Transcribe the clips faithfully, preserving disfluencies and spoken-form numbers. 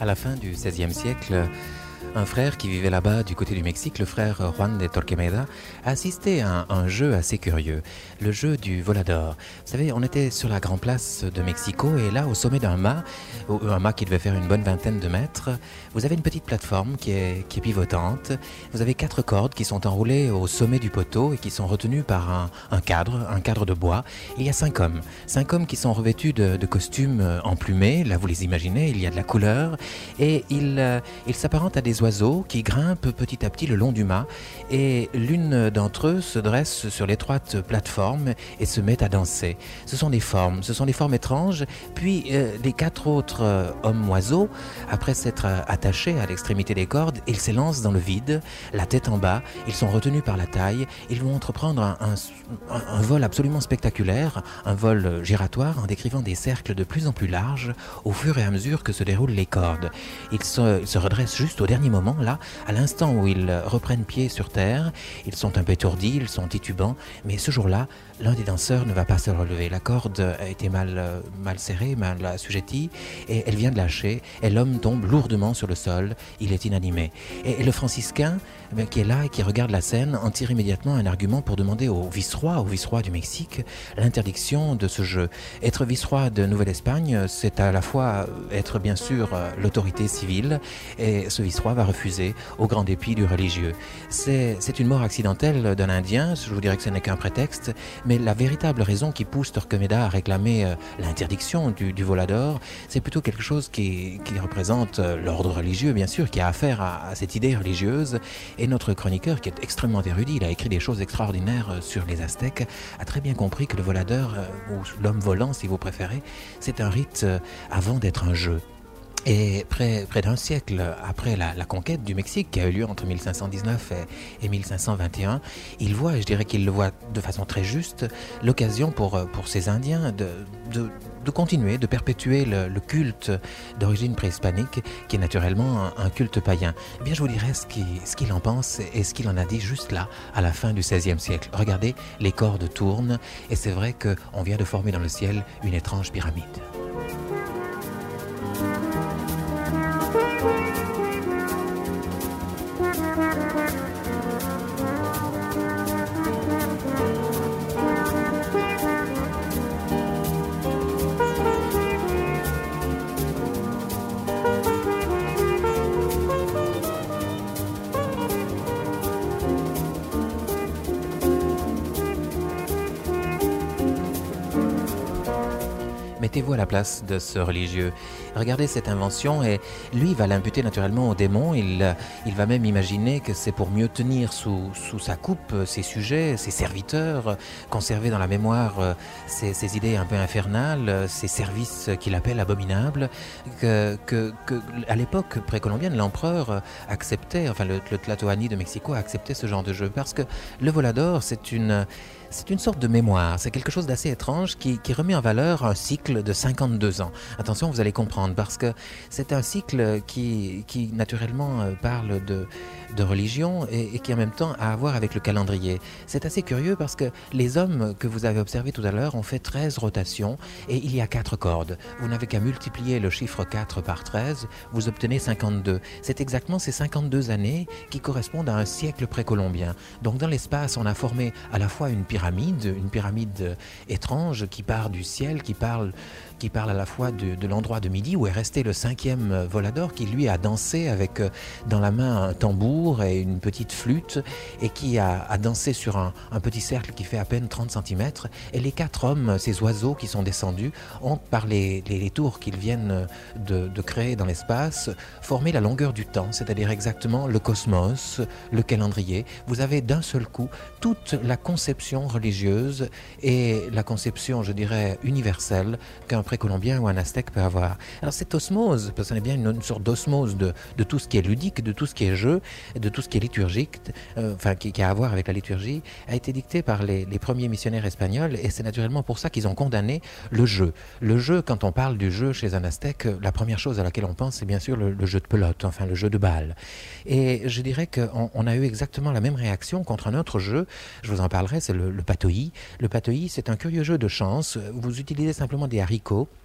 À la fin du seizième siècle, un frère qui vivait là-bas du côté du Mexique, le frère Juan de Torquemada, a assisté à un, un jeu assez curieux, le jeu du volador. Vous savez, on était sur la grande place de Mexico et là, au sommet d'un mât, un mât qui devait faire une bonne vingtaine de mètres, vous avez une petite plateforme qui est, qui est pivotante. Vous avez quatre cordes qui sont enroulées au sommet du poteau et qui sont retenues par un, un cadre, un cadre de bois. Et il y a cinq hommes, cinq hommes qui sont revêtus de, de costumes emplumés. Là, vous les imaginez, il y a de la couleur et ils, euh, ils s'apparentent à des oiseaux qui grimpent petit à petit le long du mât et l'une d'entre eux se dresse sur l'étroite plateforme et se met à danser. Ce sont des formes, ce sont des formes étranges. Puis euh, les quatre autres euh, hommes oiseaux, après s'être euh, attachés à l'extrémité des cordes, ils s'élancent dans le vide, la tête en bas, ils sont retenus par la taille, ils vont entreprendre un, un, un, un vol absolument spectaculaire, un vol giratoire en décrivant des cercles de plus en plus larges au fur et à mesure que se déroulent les cordes. Ils se, ils se redressent juste au dernier moment, là, à l'instant où ils reprennent pied sur terre. Ils sont un peu étourdis, ils sont titubants, mais ce jour-là, l'un des danseurs ne va pas se relever. La corde a été mal, mal serrée, mal assujettie, et elle vient de lâcher, et l'homme tombe lourdement sur le sol, il est inanimé. Et, et le franciscain, qui est là et qui regarde la scène, en tire immédiatement un argument pour demander au vice-roi, au vice-roi du Mexique, l'interdiction de ce jeu. Être vice-roi de Nouvelle-Espagne, c'est à la fois être bien sûr l'autorité civile, et ce vice-roi va refuser au grand dépit du religieux. C'est, c'est une mort accidentelle d'un Indien, je vous dirais que ce n'est qu'un prétexte, mais la véritable raison qui pousse Torquemada à réclamer euh, l'interdiction du, du volador, c'est plutôt quelque chose qui, qui représente euh, l'ordre religieux, bien sûr, qui a affaire à, à cette idée religieuse. Et notre chroniqueur, qui est extrêmement érudit, il a écrit des choses extraordinaires euh, sur les Aztèques, a très bien compris que le volador, euh, ou l'homme volant si vous préférez, c'est un rite euh, avant d'être un jeu. Et près, près d'un siècle après la, la conquête du Mexique, qui a eu lieu entre mille cinq cent dix-neuf et, et mille cinq cent vingt et un, il voit, et je dirais qu'il le voit de façon très juste, l'occasion pour, pour ces Indiens de, de, de continuer, de perpétuer le, le culte d'origine préhispanique, qui est naturellement un, un culte païen. Eh bien, je vous dirai ce qu'il, ce qu'il en pense et ce qu'il en a dit juste là, à la fin du seizième siècle. Regardez, les cordes tournent, et c'est vrai qu'on vient de former dans le ciel une étrange pyramide. Mettez-vous à la place de ce religieux. Regardez cette invention et lui, il va l'imputer naturellement au démon. Il, il va même imaginer que c'est pour mieux tenir sous, sous sa coupe ses sujets, ses serviteurs, conserver dans la mémoire ses, ses idées un peu infernales, ses services qu'il appelle abominables, que, que, que à l'époque précolombienne, l'empereur acceptait, enfin le, le Tlatoani de Mexico acceptait ce genre de jeu parce que le volador, c'est une... C'est une sorte de mémoire, c'est quelque chose d'assez étrange qui, qui remet en valeur un cycle de cinquante-deux ans. Attention, vous allez comprendre, parce que c'est un cycle qui, qui naturellement parle de, de religion et, et qui en même temps a à voir avec le calendrier. C'est assez curieux parce que les hommes que vous avez observés tout à l'heure ont fait treize rotations et il y a quatre cordes. Vous n'avez qu'à multiplier le chiffre quatre par treize, vous obtenez cinquante-deux. C'est exactement ces cinquante-deux années qui correspondent à un siècle précolombien. Donc dans l'espace, on a formé à la fois une pyramide, une pyramide étrange qui part du ciel, qui parle, qui parle à la fois de, de l'endroit de midi où est resté le cinquième volador qui lui a dansé avec dans la main un tambour et une petite flûte et qui a, a dansé sur un, un petit cercle qui fait à peine trente centimètres. Et les quatre hommes, ces oiseaux qui sont descendus, ont par les, les, les tours qu'ils viennent de, de créer dans l'espace formé la longueur du temps, c'est-à-dire exactement le cosmos, le calendrier. Vous avez d'un seul coup toute la conception religieuse et la conception, je dirais, universelle qu'un précolombien ou un aztèque peut avoir. Alors cette osmose, parce qu'on est bien une, une sorte d'osmose de, de tout ce qui est ludique, de tout ce qui est jeu, de tout ce qui est liturgique, euh, enfin qui, qui a à voir avec la liturgie, a été dictée par les, les premiers missionnaires espagnols et c'est naturellement pour ça qu'ils ont condamné le jeu. Le jeu, quand on parle du jeu chez un aztèque, la première chose à laquelle on pense, c'est bien sûr le, le jeu de pelote, enfin le jeu de balle. Et je dirais qu'on on a eu exactement la même réaction contre un autre jeu, je vous en parlerai, c'est le, le patoï. Le patoï, c'est un curieux jeu de chance. Vous utilisez simplement des haricots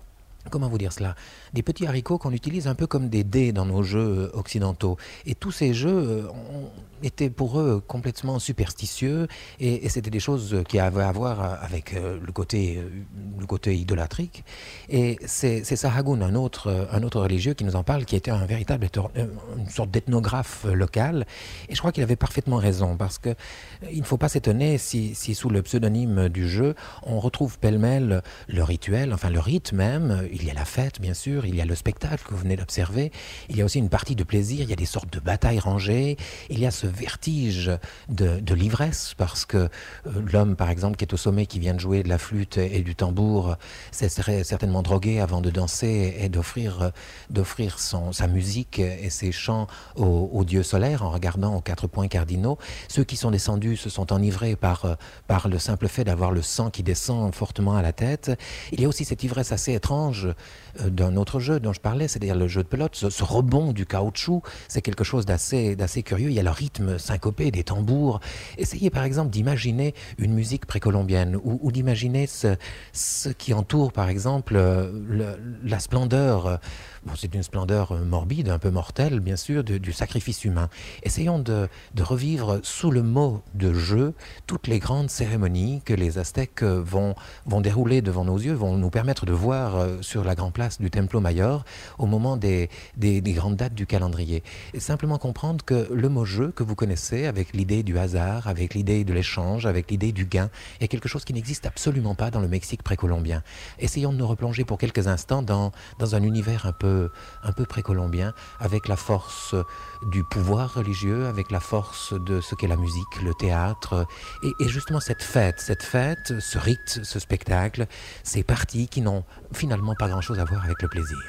comment vous dire cela? Des petits haricots qu'on utilise un peu comme des dés dans nos jeux occidentaux. Et tous ces jeux euh, ont- étaient pour eux complètement superstitieux et, et c'était des choses qui avaient à voir avec euh, le côté, euh, le côté idolâtrique. Et c'est, c'est Sahagún, un autre, euh, un autre religieux, qui nous en parle, qui était un véritable, éthor- euh, une sorte d'ethnographe euh, local. Et je crois qu'il avait parfaitement raison parce que euh, il ne faut pas s'étonner si, si sous le pseudonyme du jeu, on retrouve pêle-mêle le rituel, enfin le rite même. Il y a la fête, bien sûr, il y a le spectacle que vous venez d'observer, il y a aussi une partie de plaisir, il y a des sortes de batailles rangées, il y a ce vertige de, de l'ivresse, parce que euh, l'homme, par exemple, qui est au sommet, qui vient de jouer de la flûte et du tambour, se serait certainement drogué avant de danser et d'offrir, euh, d'offrir son, sa musique et ses chants au, au dieu solaire en regardant aux quatre points cardinaux. Ceux qui sont descendus se sont enivrés par, euh, par le simple fait d'avoir le sang qui descend fortement à la tête. Il y a aussi cette ivresse assez étrange euh, d'un autre jeu dont je parlais, c'est-à-dire le jeu de pelote, ce, ce rebond du caoutchouc, c'est quelque chose d'assez, d'assez curieux. Il y a le rythme syncopé des tambours. Essayez par exemple d'imaginer une musique précolombienne ou, ou d'imaginer ce, ce qui entoure par exemple euh, le- la splendeur, euh, bon, c'est une splendeur euh, morbide, un peu mortelle bien sûr, de- du sacrifice humain. Essayons de, de revivre sous le mot de jeu toutes les grandes cérémonies que les Aztèques euh, vont, vont dérouler devant nos yeux, vont nous permettre de voir euh, sur la grande place du Templo Mayor au moment des, des, des grandes dates du calendrier. Et simplement comprendre que le mot jeu que vous connaissez, avec l'idée du hasard, avec l'idée de l'échange, avec l'idée du gain, est quelque chose qui n'existe absolument pas dans le Mexique précolombien. Essayons de nous replonger pour quelques instants dans, dans un univers un peu, un peu précolombien, avec la force du pouvoir religieux, avec la force de ce qu'est la musique, le théâtre, et, et justement cette fête, cette fête, ce rite, ce spectacle, ces parties qui n'ont finalement pas grand-chose à voir avec le plaisir.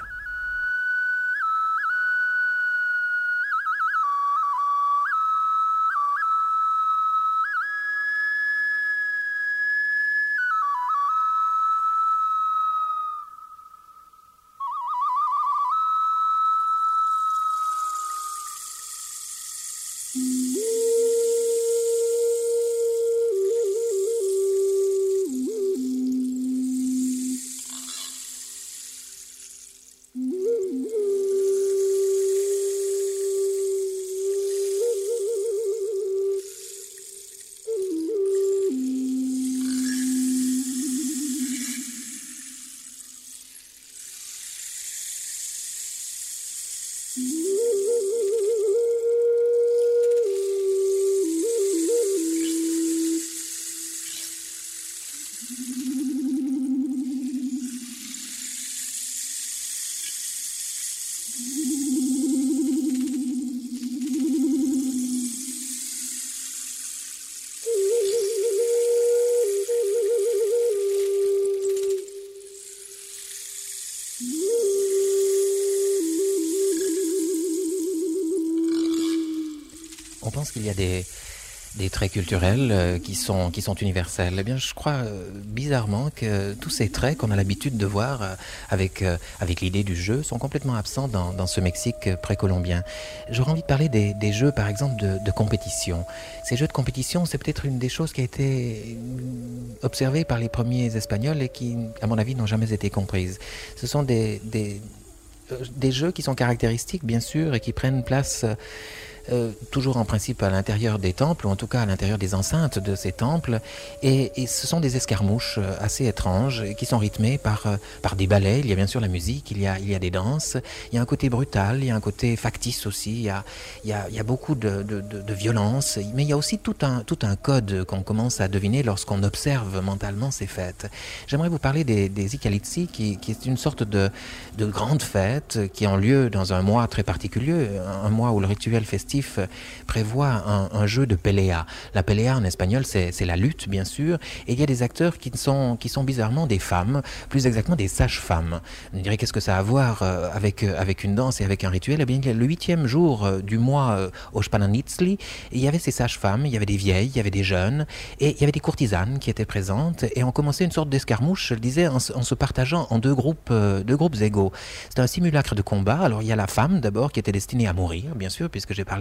On pense qu'il y a des, des traits culturels euh, qui sont, qui sont universels. Eh bien, je crois euh, bizarrement que tous ces traits qu'on a l'habitude de voir euh, avec, euh, avec l'idée du jeu sont complètement absents dans, dans ce Mexique précolombien. J'aurais envie de parler des, des jeux, par exemple, de, de compétition. Ces jeux de compétition, c'est peut-être une des choses qui a été observée par les premiers Espagnols et qui, à mon avis, n'ont jamais été comprises. Ce sont des, des, euh, des jeux qui sont caractéristiques, bien sûr, et qui prennent place... Euh, Euh, toujours en principe à l'intérieur des temples, ou en tout cas à l'intérieur des enceintes de ces temples, et, et ce sont des escarmouches euh, assez étranges, qui sont rythmées par, euh, par des ballets. Il y a bien sûr la musique, il y a, il y a des danses, il y a un côté brutal, il y a un côté factice aussi, il y a, il y a, il y a beaucoup de, de, de, de violence, mais il y a aussi tout un, tout un code qu'on commence à deviner lorsqu'on observe mentalement ces fêtes. J'aimerais vous parler des, des Icalitzi, qui, qui est une sorte de, de grande fête qui ont lieu dans un mois très particulier, un mois où le rituel festif prévoit un, un jeu de pelea. La pelea en espagnol, c'est, c'est la lutte, bien sûr, et il y a des acteurs qui sont, qui sont bizarrement des femmes, plus exactement des sages-femmes. On dirait qu'est-ce que ça a à voir euh, avec, euh, avec une danse et avec un rituel? Eh bien, le huitième jour euh, du mois euh, au Spalanitzli, il y avait ces sages-femmes, il y avait des vieilles, il y avait des jeunes, et il y avait des courtisanes qui étaient présentes, et on commençait une sorte d'escarmouche, je le disais, en, en se partageant en deux groupes, euh, deux groupes égaux. C'était un simulacre de combat. Alors, il y a la femme, d'abord, qui était destinée à mourir, bien sûr, puisque j'ai parlé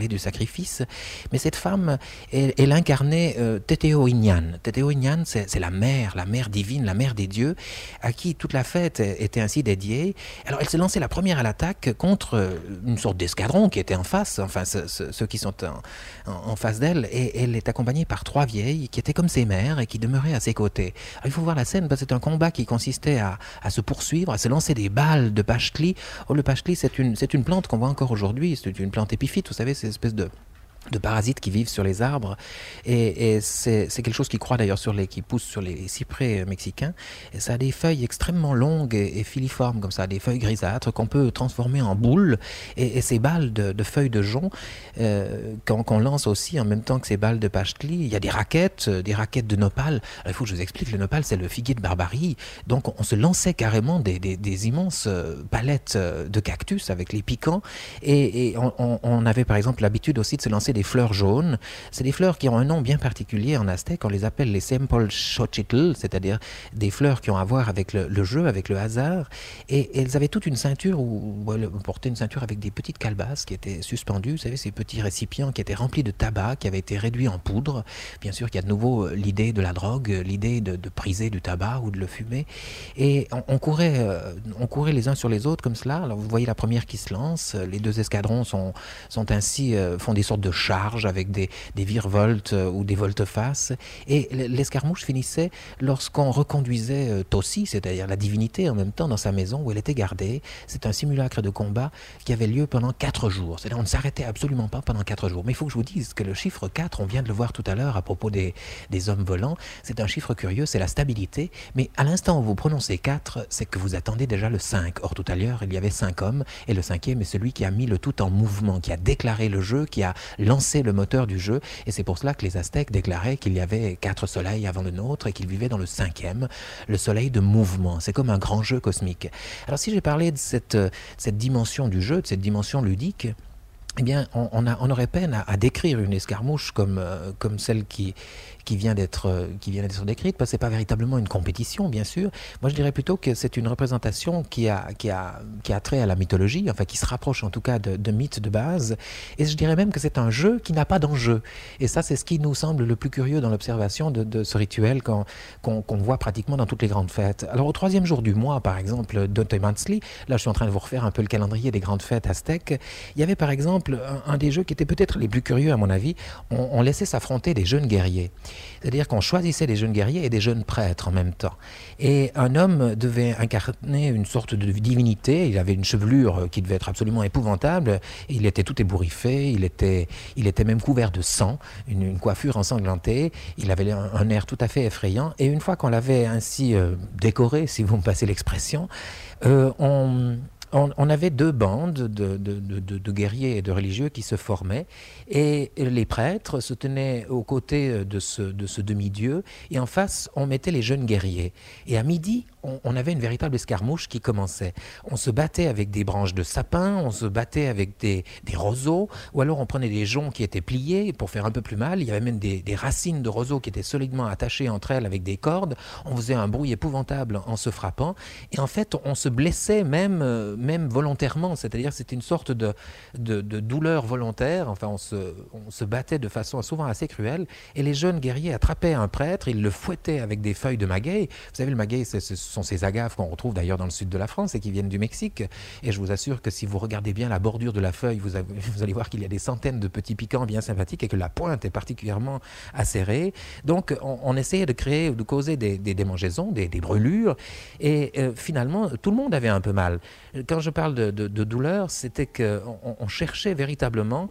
parlait du sacrifice. Mais cette femme, elle, elle incarnait euh, Teteoïnian. Teteoïnian, c'est, c'est la mère, la mère divine, la mère des dieux, à qui toute la fête était ainsi dédiée. Alors elle s'est lancée la première à l'attaque contre une sorte d'escadron qui était en face, enfin ce, ce, ceux qui sont en, en, en face d'elle, et elle est accompagnée par trois vieilles qui étaient comme ses mères et qui demeuraient à ses côtés. Alors, il faut voir la scène parce que c'est un combat qui consistait à, à se poursuivre, à se lancer des balles de pacheli. Oh, le pacheli, c'est une, c'est une plante qu'on voit encore aujourd'hui, c'est une plante épiphyte, vous savez, c'est une espèce de de parasites qui vivent sur les arbres et, et c'est, c'est quelque chose qui croît d'ailleurs sur les qui pousse sur les cyprès mexicains et ça a des feuilles extrêmement longues et, et filiformes comme ça, des feuilles grisâtres qu'on peut transformer en boules et, et ces balles de, de feuilles de jonc euh, qu'on, qu'on lance aussi en même temps que ces balles de pacheli, il y a des raquettes des raquettes de nopal. Alors, il faut que je vous explique, le nopal c'est le figuier de Barbarie, donc on, on se lançait carrément des, des, des immenses palettes de cactus avec les piquants et, et on, on, on avait par exemple l'habitude aussi de se lancer des fleurs jaunes. C'est des fleurs qui ont un nom bien particulier en aztèque. On les appelle les Sempolchochitl, c'est-à-dire des fleurs qui ont à voir avec le, le jeu, avec le hasard. Et, et elles avaient toute une ceinture, où, où elles portaient une ceinture avec des petites calebasses qui étaient suspendues. Vous savez, ces petits récipients qui étaient remplis de tabac, qui avaient été réduits en poudre. Bien sûr qu'il y a de nouveau l'idée de la drogue, l'idée de, de priser du tabac ou de le fumer. Et on, on, courait, euh, on courait les uns sur les autres comme cela. Alors vous voyez la première qui se lance. Les deux escadrons sont, sont ainsi, euh, font des sortes de charge avec des, des virevoltes euh, ou des volte-face. Et l'escarmouche finissait lorsqu'on reconduisait euh, Tossi, c'est-à-dire la divinité en même temps, dans sa maison où elle était gardée. C'est un simulacre de combat qui avait lieu pendant quatre jours. C'est-à-dire on ne s'arrêtait absolument pas pendant quatre jours. Mais il faut que je vous dise que le chiffre quatre, on vient de le voir tout à l'heure à propos des, des hommes volants, c'est un chiffre curieux, c'est la stabilité. Mais à l'instant où vous prononcez quatre, c'est que vous attendez déjà le cinq. Or tout à l'heure, il y avait cinq hommes et le cinquième est celui qui a mis le tout en mouvement, qui a déclaré le jeu, qui a lancé le moteur du jeu, et c'est pour cela que les Aztèques déclaraient qu'il y avait quatre soleils avant le nôtre et qu'ils vivaient dans le cinquième, le soleil de mouvement. C'est comme un grand jeu cosmique. Alors si j'ai parlé de cette, cette dimension du jeu, de cette dimension ludique, eh bien, on, on, a, on aurait peine à, à décrire une escarmouche comme, euh, comme celle qui, qui vient d'être, euh, qui vient d'être décrite, parce que ce n'est pas véritablement une compétition, bien sûr. Moi, je dirais plutôt que c'est une représentation qui a, qui a, qui a trait à la mythologie, enfin, qui se rapproche en tout cas de, de mythes de base. Et je dirais même que c'est un jeu qui n'a pas d'enjeu. Et ça, c'est ce qui nous semble le plus curieux dans l'observation de, de ce rituel qu'on, qu'on, qu'on voit pratiquement dans toutes les grandes fêtes. Alors, au troisième jour du mois, par exemple, d'Otemantzli, là, je suis en train de vous refaire un peu le calendrier des grandes fêtes aztèques, il y avait par exemple Un, un des jeux qui était peut-être les plus curieux à mon avis, on, on laissait s'affronter des jeunes guerriers. C'est-à-dire qu'on choisissait des jeunes guerriers et des jeunes prêtres en même temps. Et un homme devait incarner une sorte de divinité, il avait une chevelure qui devait être absolument épouvantable, il était tout ébouriffé, il était, il était même couvert de sang, une, une coiffure ensanglantée, il avait un, un air tout à fait effrayant, et une fois qu'on l'avait ainsi euh, décoré, si vous me passez l'expression, euh, on... On, on avait deux bandes de, de, de, de guerriers et de religieux qui se formaient et les prêtres se tenaient aux côtés de ce, de ce demi-dieu et en face on mettait les jeunes guerriers. Et à midi, on, on avait une véritable escarmouche qui commençait. On se battait avec des branches de sapin, on se battait avec des, des roseaux ou alors on prenait des joncs qui étaient pliés pour faire un peu plus mal. Il y avait même des, des racines de roseaux qui étaient solidement attachées entre elles avec des cordes. On faisait un bruit épouvantable en se frappant et en fait on se blessait même même volontairement, c'est-à-dire c'était une sorte de, de, de douleur volontaire, enfin on se, on se battait de façon souvent assez cruelle, et les jeunes guerriers attrapaient un prêtre, ils le fouettaient avec des feuilles de maguey. Vous savez, le maguey, ce sont ces agaves qu'on retrouve d'ailleurs dans le sud de la France et qui viennent du Mexique, et je vous assure que si vous regardez bien la bordure de la feuille, vous, avez, vous allez voir qu'il y a des centaines de petits piquants bien sympathiques et que la pointe est particulièrement acérée. Donc on, on essayait de créer, de causer des, des démangeaisons, des, des brûlures, et euh, finalement tout le monde avait un peu mal. Quand je parle de, de, de douleur, c'était qu'on on cherchait véritablement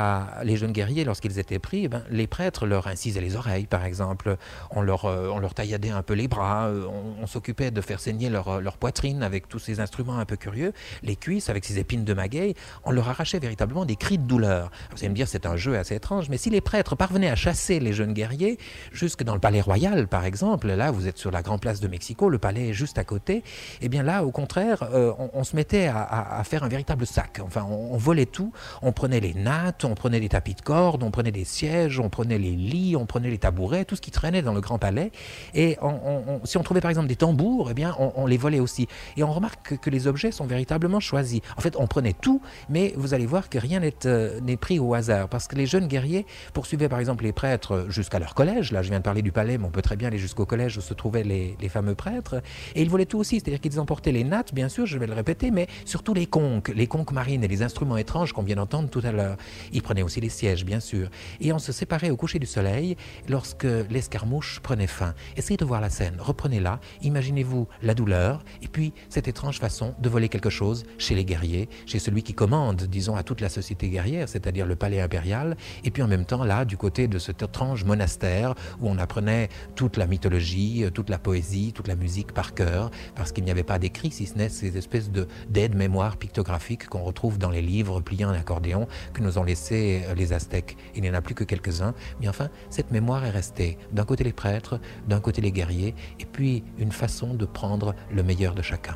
à les jeunes guerriers, lorsqu'ils étaient pris, eh ben, les prêtres leur incisaient les oreilles, par exemple, on leur, euh, on leur tailladait un peu les bras, euh, on, on s'occupait de faire saigner leur, leur poitrine avec tous ces instruments un peu curieux, les cuisses avec ces épines de maguey, on leur arrachait véritablement des cris de douleur. Vous allez me dire, c'est un jeu assez étrange, mais si les prêtres parvenaient à chasser les jeunes guerriers, jusque dans le palais royal, par exemple, là, vous êtes sur la grande place de Mexico, le palais est juste à côté, eh bien là, au contraire, euh, on, on se mettait à, à, à faire un véritable sac. Enfin, on, on volait tout. On prenait les nattes, on prenait les tapis de corde, on prenait les sièges, on prenait les lits, on prenait les tabourets, tout ce qui traînait dans le grand palais. Et on, on, on, si on trouvait par exemple des tambours, eh bien, on, on les volait aussi. Et on remarque que, que les objets sont véritablement choisis. En fait, on prenait tout, mais vous allez voir que rien n'est, euh, n'est pris au hasard. Parce que les jeunes guerriers poursuivaient par exemple les prêtres jusqu'à leur collège. Là, je viens de parler du palais, mais on peut très bien aller jusqu'au collège où se trouvaient les, les fameux prêtres. Et ils volaient tout aussi, c'est-à-dire qu'ils emportaient les nattes, bien sûr, je vais le répéter, mais surtout les conques, les conques marines et les instruments étranges qu'on vient d'entendre tout à l'heure. Ils prenaient aussi les sièges, bien sûr. Et on se séparait au coucher du soleil lorsque l'escarmouche prenait fin. Essayez de voir la scène, reprenez-la, imaginez-vous la douleur, et puis cette étrange façon de voler quelque chose chez les guerriers, chez celui qui commande, disons, à toute la société guerrière, c'est-à-dire le palais impérial, et puis en même temps, là, du côté de cet étrange monastère où on apprenait toute la mythologie, toute la poésie, toute la musique par cœur, parce qu'il n'y avait pas d'écrit, si ce n'est ces espèces de, d'aides-mémoires pictographiques qu'on retrouve dans les livres pliés en accordéon que nous ont laissés les Aztèques. Il n'y en a plus que quelques-uns, mais enfin, cette mémoire est restée. D'un côté les prêtres, d'un côté les guerriers, et puis une façon de prendre le meilleur de chacun.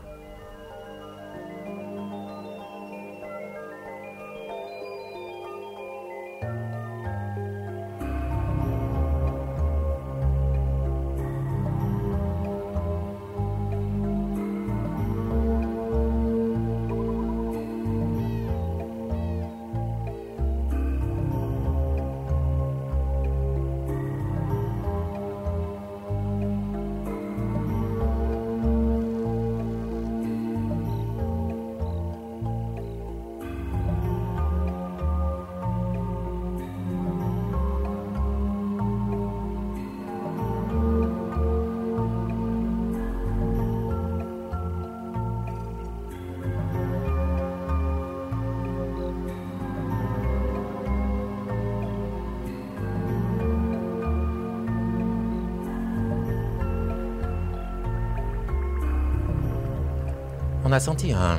On a senti un,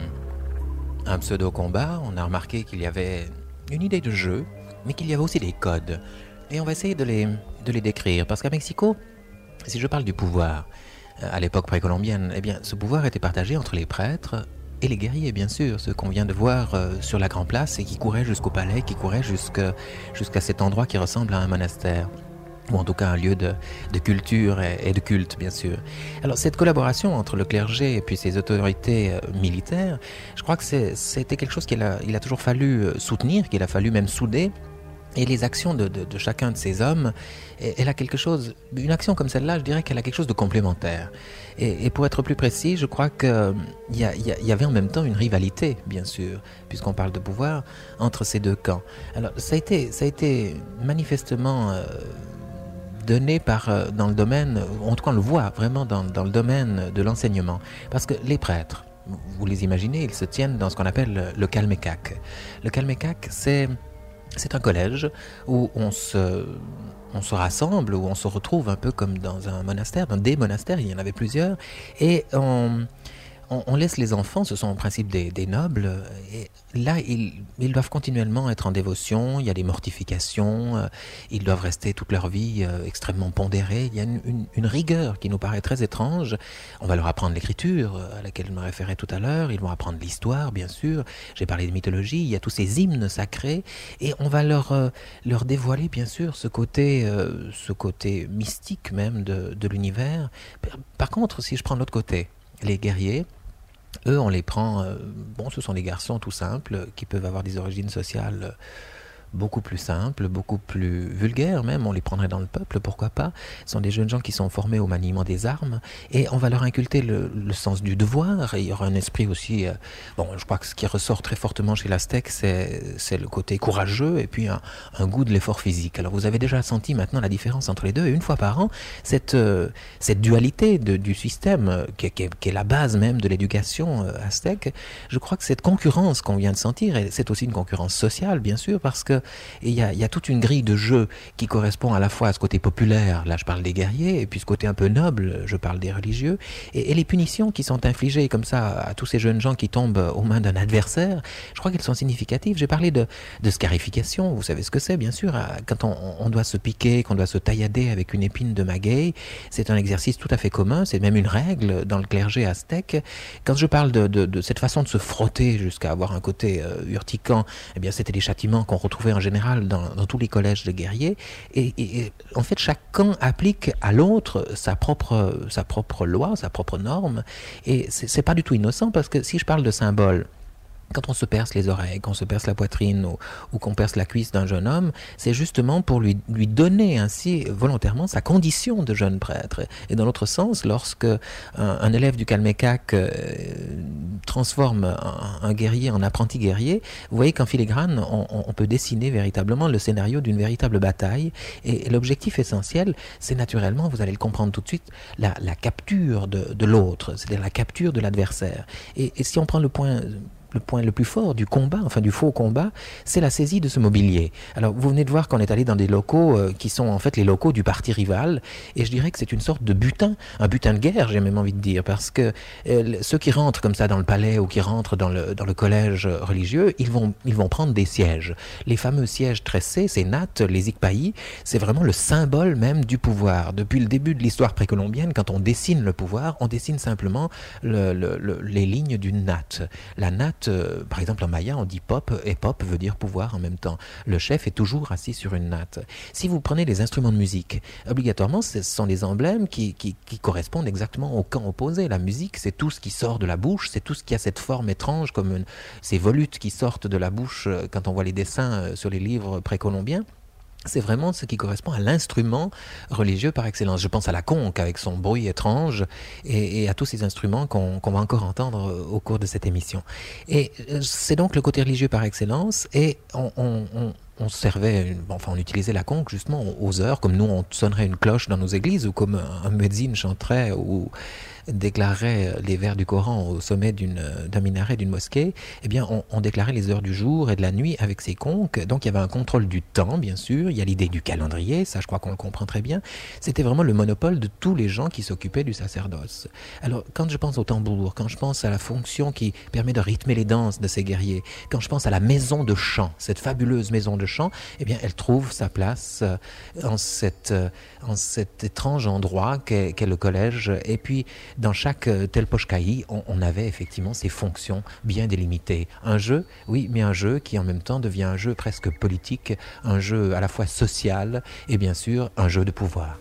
un pseudo-combat, on a remarqué qu'il y avait une idée de jeu, mais qu'il y avait aussi des codes. Et on va essayer de les, de les décrire, parce qu'à Mexico, si je parle du pouvoir, à l'époque précolombienne, eh bien, ce pouvoir était partagé entre les prêtres et les guerriers, bien sûr, ceux qu'on vient de voir euh, sur la Grand Place et qui couraient jusqu'au palais, qui couraient jusqu'à, jusqu'à cet endroit qui ressemble à un monastère, ou en tout cas un lieu de, de culture et, et de culte, bien sûr. Alors cette collaboration entre le clergé et puis ses autorités euh, militaires, je crois que c'est, c'était quelque chose qu'il a, il a toujours fallu soutenir, qu'il a fallu même souder. Et les actions de, de, de chacun de ces hommes, elle a quelque chose, une action comme celle-là, je dirais qu'elle a quelque chose de complémentaire. Et, et pour être plus précis, je crois qu'il y, y, y avait en même temps une rivalité, bien sûr, puisqu'on parle de pouvoir, entre ces deux camps. Alors ça a été, ça a été manifestement euh, donné par, euh, dans le domaine, en tout cas on le voit vraiment dans, dans le domaine de l'enseignement, parce que les prêtres, vous les imaginez, ils se tiennent dans ce qu'on appelle le Calmecac. Le Calmecac, c'est... C'est un collège où on se, on se rassemble, où on se retrouve un peu comme dans un monastère, dans des monastères, il y en avait plusieurs, et on, on, on laisse les enfants, ce sont en principe des, des nobles, et là ils, ils doivent continuellement être en dévotion, il y a des mortifications, euh, ils doivent rester toute leur vie euh, extrêmement pondérés, il y a une, une, une rigueur qui nous paraît très étrange. On va leur apprendre l'écriture, à laquelle je me référais tout à l'heure, ils vont apprendre l'histoire, bien sûr, j'ai parlé de mythologie, il y a tous ces hymnes sacrés, et on va leur, euh, leur dévoiler, bien sûr, ce côté, euh, ce côté mystique même de, de l'univers. Par contre, si je prends l'autre côté, les guerriers, eux, on les prend, euh, bon, ce sont des garçons tout simples, qui peuvent avoir des origines sociales euh, beaucoup plus simples, beaucoup plus vulgaires même, on les prendrait dans le peuple, pourquoi pas. Ce sont des jeunes gens qui sont formés au maniement des armes, et on va leur inculter le, le sens du devoir, et il y aura un esprit aussi, euh, bon, je crois que ce qui ressort très fortement chez l'Aztèque, c'est, c'est le côté courageux, et puis un, un goût de l'effort physique. Alors vous avez déjà senti maintenant la différence entre les deux, et une fois par an, cette, euh, cette dualité de, du système, euh, qui, qui, qui est la base même de l'éducation euh, aztèque, je crois que cette concurrence qu'on vient de sentir, et c'est aussi une concurrence sociale, bien sûr, parce que il y a, il y a toute une grille de jeu qui correspond à la fois à ce côté populaire, là je parle des guerriers, et puis ce côté un peu noble, je parle des religieux, et, et les punitions qui sont infligées comme ça à tous ces jeunes gens qui tombent aux mains d'un adversaire, je crois qu'elles sont significatives. J'ai parlé de, de scarification, vous savez ce que c'est bien sûr, quand on, on doit se piquer, qu'on doit se taillader avec une épine de maguey, c'est un exercice tout à fait commun, c'est même une règle dans le clergé aztèque. Quand je parle de, de, de cette façon de se frotter jusqu'à avoir un côté euh, urticant, eh bien c'était des châtiments qu'on retrouvait en général dans, dans tous les collèges de guerriers, et, et, et en fait chaque camp applique à l'autre sa propre, sa propre loi, sa propre norme, et c'est, c'est pas du tout innocent, parce que si je parle de symboles, quand on se perce les oreilles, qu'on se perce la poitrine ou, ou qu'on perce la cuisse d'un jeune homme, c'est justement pour lui, lui donner ainsi volontairement sa condition de jeune prêtre. Et dans l'autre sens, lorsque un, un élève du Calmecac euh, transforme un, un guerrier en apprenti guerrier, vous voyez qu'en filigrane, on, on peut dessiner véritablement le scénario d'une véritable bataille. Et, et l'objectif essentiel, c'est naturellement, vous allez le comprendre tout de suite, la, la capture de, de l'autre, c'est-à-dire la capture de l'adversaire. Et, et si on prend le point... Le point le plus fort du combat, enfin du faux combat, c'est la saisie de ce mobilier. Alors vous venez de voir qu'on est allé dans des locaux euh, qui sont en fait les locaux du parti rival, et je dirais que c'est une sorte de butin, un butin de guerre, j'ai même envie de dire, parce que euh, ceux qui rentrent comme ça dans le palais ou qui rentrent dans le, dans le collège religieux, ils vont, ils vont prendre des sièges. Les fameux sièges tressés, ces nattes, les ikpaïs, c'est vraiment le symbole même du pouvoir. Depuis le début de l'histoire précolombienne, quand on dessine le pouvoir, on dessine simplement le, le, le, les lignes d'une natte. La natte, Euh, par exemple en maya on dit pop, et pop veut dire pouvoir en même temps. Le chef est toujours assis sur une natte. Si vous prenez les instruments de musique, obligatoirement ce sont des emblèmes qui, qui, qui correspondent exactement au camp opposé. La musique, c'est tout ce qui sort de la bouche, c'est tout ce qui a cette forme étrange, comme une, ces volutes qui sortent de la bouche quand on voit les dessins sur les livres précolombiens. C'est vraiment ce qui correspond à l'instrument religieux par excellence. Je pense à la conque avec son bruit étrange et, et à tous ces instruments qu'on, qu'on va encore entendre au cours de cette émission. Et c'est donc le côté religieux par excellence, et on, on, on on servait, enfin on utilisait la conque justement aux heures, comme nous on sonnerait une cloche dans nos églises, ou comme un muezzin chanterait ou déclarait les vers du Coran au sommet d'une, d'un minaret d'une mosquée. Eh bien on, on déclarait les heures du jour et de la nuit avec ces conques. Donc il y avait un contrôle du temps, bien sûr, il y a l'idée du calendrier, ça je crois qu'on le comprend très bien. C'était vraiment le monopole de tous les gens qui s'occupaient du sacerdoce. Alors quand je pense au tambour, quand je pense à la fonction qui permet de rythmer les danses de ces guerriers, quand je pense à la maison de chant, cette fabuleuse maison de chant, eh bien, elle trouve sa place euh, en, cette, euh, en cet étrange endroit qu'est, qu'est le collège. Et puis, dans chaque euh, tel pochkaï, on, on avait effectivement ces fonctions bien délimitées. Un jeu, oui, mais un jeu qui en même temps devient un jeu presque politique, un jeu à la fois social et bien sûr un jeu de pouvoir.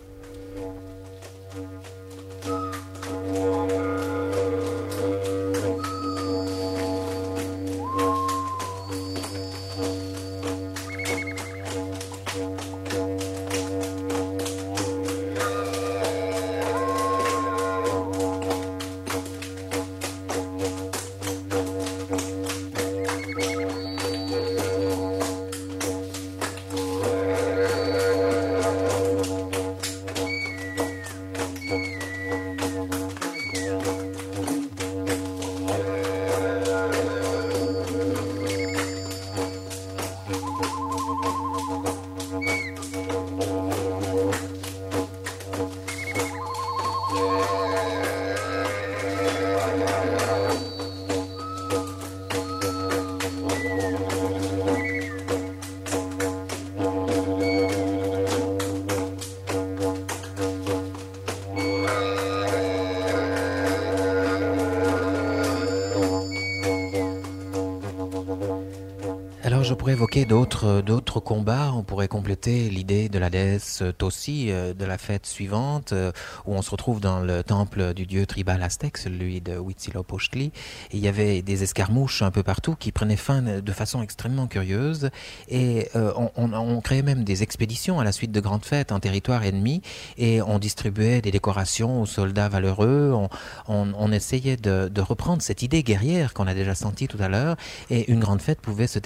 Je pourrais évoquer d'autres, d'autres combats. On pourrait compléter l'idée de la déesse Tosi, euh, de la fête suivante, euh, où on se retrouve dans le temple du dieu tribal aztèque, celui de Huitzilopochtli. Et il y avait des escarmouches un peu partout qui prenaient fin de façon extrêmement curieuse. Et euh, on, on, on créait même des expéditions à la suite de grandes fêtes en territoire ennemi. Et on distribuait des décorations aux soldats valeureux. On, on, on essayait de, de reprendre cette idée guerrière qu'on a déjà sentie tout à l'heure. Et une grande fête pouvait se terminer par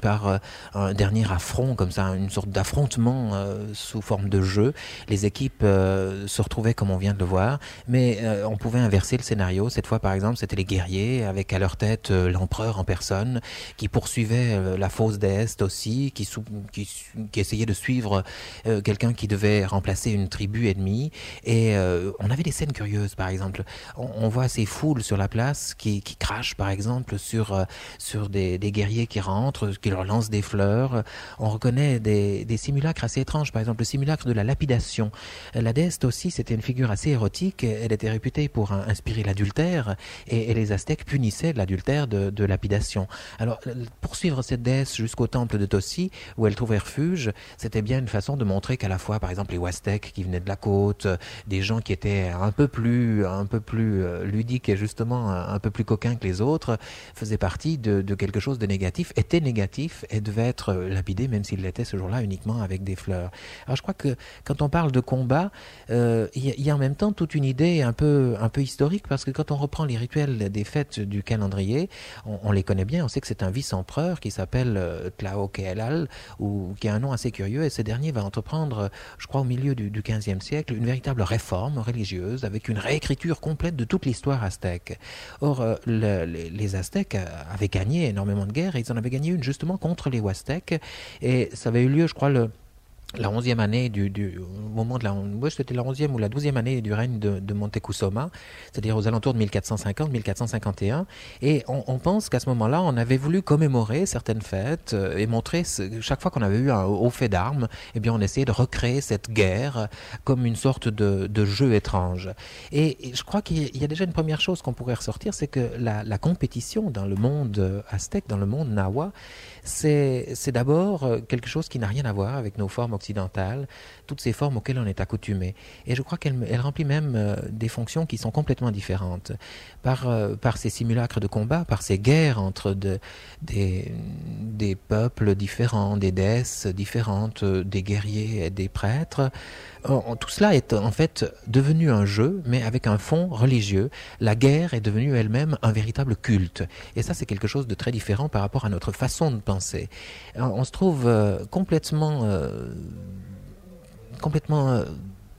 par euh, un dernier affront, comme ça, une sorte d'affrontement euh, sous forme de jeu. Les équipes euh, se retrouvaient comme on vient de le voir, mais euh, on pouvait inverser le scénario. Cette fois, par exemple, c'était les guerriers, avec à leur tête euh, l'empereur en personne, qui poursuivait euh, la fausse déesse aussi, qui, sou- qui, qui essayait de suivre euh, quelqu'un qui devait remplacer une tribu ennemie. Et euh, on avait des scènes curieuses, par exemple. On, on voit ces foules sur la place qui, qui crachent, par exemple, sur, euh, sur des, des guerriers qui rentrent, qui leur lancent des fleurs. On reconnaît des, des simulacres assez étranges, par exemple le simulacre de la lapidation. La déesse aussi, c'était une figure assez érotique. Elle était réputée pour euh, inspirer l'adultère, et, et les Aztèques punissaient l'adultère de, de lapidation. Alors, poursuivre cette déesse jusqu'au temple de Tossi, où elle trouvait refuge, c'était bien une façon de montrer qu'à la fois, par exemple, les Huastèques qui venaient de la côte, des gens qui étaient un peu plus, un peu plus euh, ludiques et justement un, un peu plus coquins que les autres, faisaient partie de, de quelque chose de négatif, étaient négatifs et devaient être lapidés, même s'ils l'étaient ce jour-là uniquement avec des fleurs. Alors je crois que quand on parle de combat, euh, il y, y a en même temps toute une idée un peu, un peu historique, parce que quand on reprend les rituels des fêtes du calendrier, on, on les connaît bien, on sait que c'est un vice-empereur qui s'appelle euh, Tlaoquelal, ou qui a un nom assez curieux, et ce dernier va entreprendre, je crois au milieu du, du quinzième siècle, une véritable réforme religieuse avec une réécriture complète de toute l'histoire aztèque. Or, euh, le, les, les Aztèques avaient gagné énormément de guerres, et ils en avaient gagné une justement contre les Huastèques, et ça avait eu lieu, je crois, le la onzième année du, du au moment de la ouais, c'était la onzième ou la douzième année du règne de, de Montezuma, c'est-à-dire aux alentours de mille quatre cent cinquante mille quatre cent cinquante et un, et on, on pense qu'à ce moment-là on avait voulu commémorer certaines fêtes euh, et montrer ce, chaque fois qu'on avait eu un haut fait d'armes, eh bien on essayait de recréer cette guerre comme une sorte de, de jeu étrange. Et, et je crois qu'il y a déjà une première chose qu'on pourrait ressortir, c'est que la, la compétition dans le monde aztèque, dans le monde nawa, c'est, c'est d'abord quelque chose qui n'a rien à voir avec nos formes occidentales, toutes ces formes auxquelles on est accoutumé. Et je crois qu'elle elle remplit même euh, des fonctions qui sont complètement différentes. Par, euh, par ces simulacres de combat, par ces guerres entre de, des, des peuples différents, des déesses différentes, euh, des guerriers et des prêtres, euh, tout cela est en fait devenu un jeu, mais avec un fond religieux. La guerre est devenue elle-même un véritable culte. Et ça, c'est quelque chose de très différent par rapport à notre façon de penser. On se trouve euh, complètement, euh, complètement euh,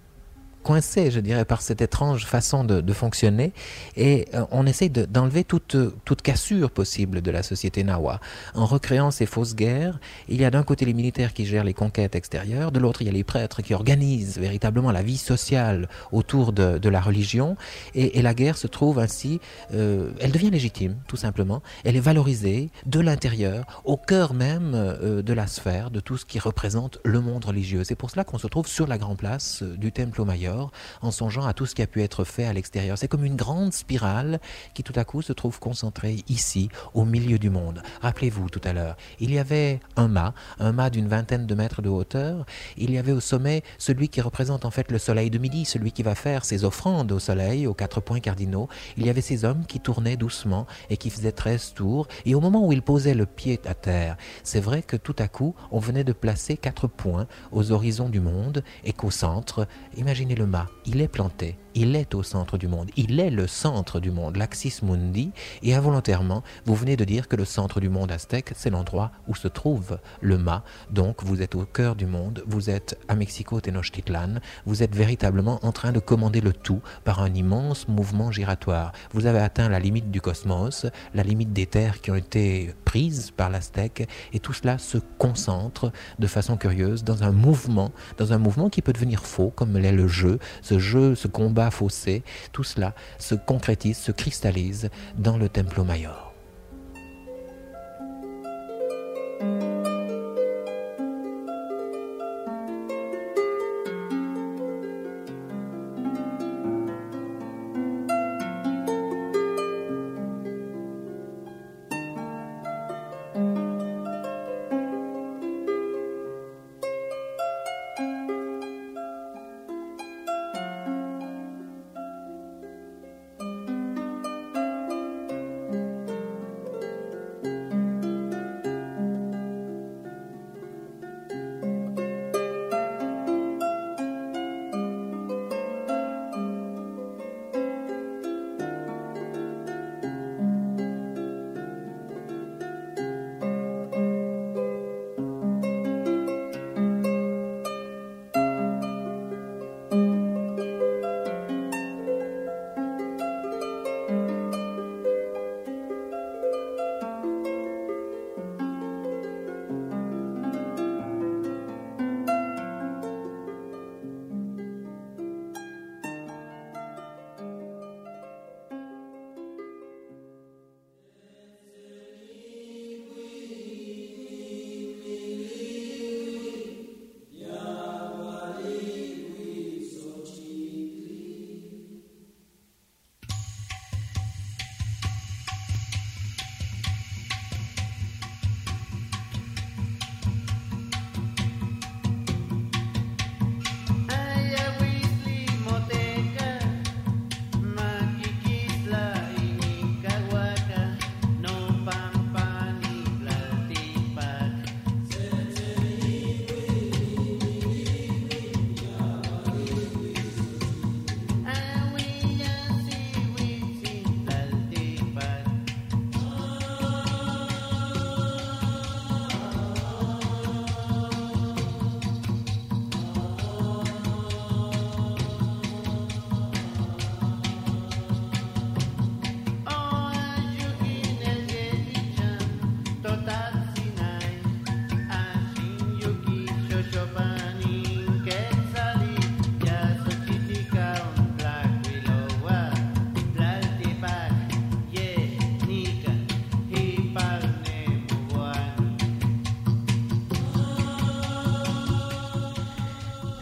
coincé, je dirais, par cette étrange façon de, de fonctionner, et euh, on essaye de, d'enlever toute, toute cassure possible de la société nawa. En recréant ces fausses guerres, il y a d'un côté les militaires qui gèrent les conquêtes extérieures, de l'autre il y a les prêtres qui organisent véritablement la vie sociale autour de, de la religion, et, et la guerre se trouve ainsi, euh, elle devient légitime, tout simplement, elle est valorisée de l'intérieur, au cœur même euh, de la sphère, de tout ce qui représente le monde religieux. C'est pour cela qu'on se trouve sur la grande place euh, du Templo Mayor, en songeant à tout ce qui a pu être fait à l'extérieur. C'est comme une grande spirale qui tout à coup se trouve concentrée ici, au milieu du monde. Rappelez-vous tout à l'heure, il y avait un mât, un mât d'une vingtaine de mètres de hauteur. Il y avait au sommet celui qui représente en fait le soleil de midi, celui qui va faire ses offrandes au soleil, aux quatre points cardinaux. Il y avait ces hommes qui tournaient doucement et qui faisaient treize tours. Et au moment où ils posaient le pied à terre, c'est vrai que tout à coup, on venait de placer quatre points aux horizons du monde, et qu'au centre, imaginez le mât, il est planté, il est au centre du monde, il est le centre du monde, l'Axis Mundi, et involontairement, vous venez de dire que le centre du monde aztèque, c'est l'endroit où se trouve le mât. Donc, vous êtes au cœur du monde, vous êtes à Mexico Tenochtitlan, vous êtes véritablement en train de commander le tout par un immense mouvement giratoire. Vous avez atteint la limite du cosmos, la limite des terres qui ont été prises par l'Aztèque, et tout cela se concentre de façon curieuse dans un mouvement, dans un mouvement qui peut devenir faux, comme l'est le jeu, ce jeu, ce combat faussé, tout cela se concrétise, se cristallise dans le Templo Mayor.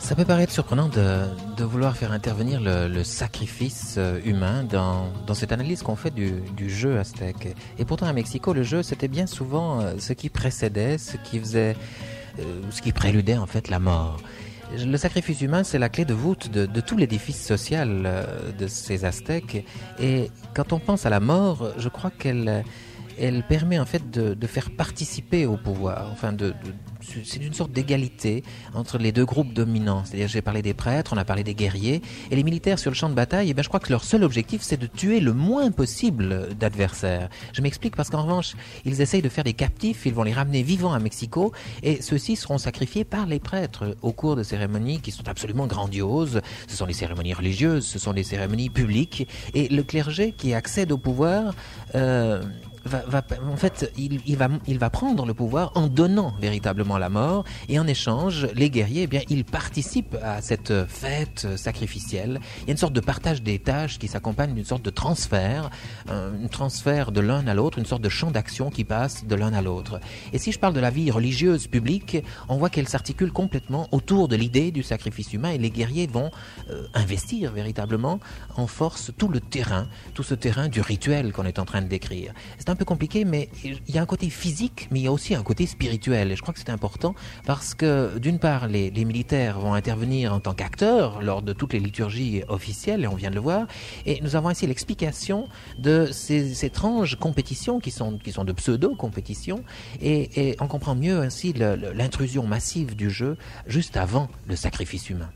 Ça peut paraître surprenant de, de vouloir faire intervenir le, le sacrifice euh, humain dans, dans cette analyse qu'on fait du, du jeu aztèque. Et pourtant à Mexico, le jeu c'était bien souvent euh, ce qui précédait, ce qui faisait, euh, ce qui préludait en fait la mort. Le sacrifice humain, c'est la clé de voûte de, de tout l'édifice social euh, de ces Aztèques. Et quand on pense à la mort, je crois qu'elle elle permet en fait de, de faire participer au pouvoir. Enfin, de, de, c'est une sorte d'égalité entre les deux groupes dominants. C'est-à-dire, j'ai parlé des prêtres, on a parlé des guerriers, et les militaires sur le champ de bataille. Et ben, je crois que leur seul objectif, c'est de tuer le moins possible d'adversaires. Je m'explique parce qu'en revanche, ils essayent de faire des captifs, ils vont les ramener vivants à Mexico, et ceux-ci seront sacrifiés par les prêtres au cours de cérémonies qui sont absolument grandioses. Ce sont les cérémonies religieuses, ce sont les cérémonies publiques, et le clergé qui accède au pouvoir. Euh, Va, va, en fait, il, il, va, il va prendre le pouvoir en donnant véritablement la mort, et en échange, les guerriers, eh bien, ils participent à cette fête sacrificielle. Il y a une sorte de partage des tâches qui s'accompagne d'une sorte de transfert, un transfert de l'un à l'autre, une sorte de champ d'action qui passe de l'un à l'autre. Et si je parle de la vie religieuse publique, on voit qu'elle s'articule complètement autour de l'idée du sacrifice humain, et les guerriers vont euh, investir véritablement en force tout le terrain, tout ce terrain du rituel qu'on est en train de décrire. C'est un peu compliqué, mais il y a un côté physique, mais il y a aussi un côté spirituel. Et je crois que c'est important parce que, d'une part, les, les militaires vont intervenir en tant qu'acteurs lors de toutes les liturgies officielles, et on vient de le voir, et nous avons ici l'explication de ces, ces étranges compétitions qui sont, qui sont de pseudo-compétitions, et, et on comprend mieux ainsi le, le, l'intrusion massive du jeu juste avant le sacrifice humain.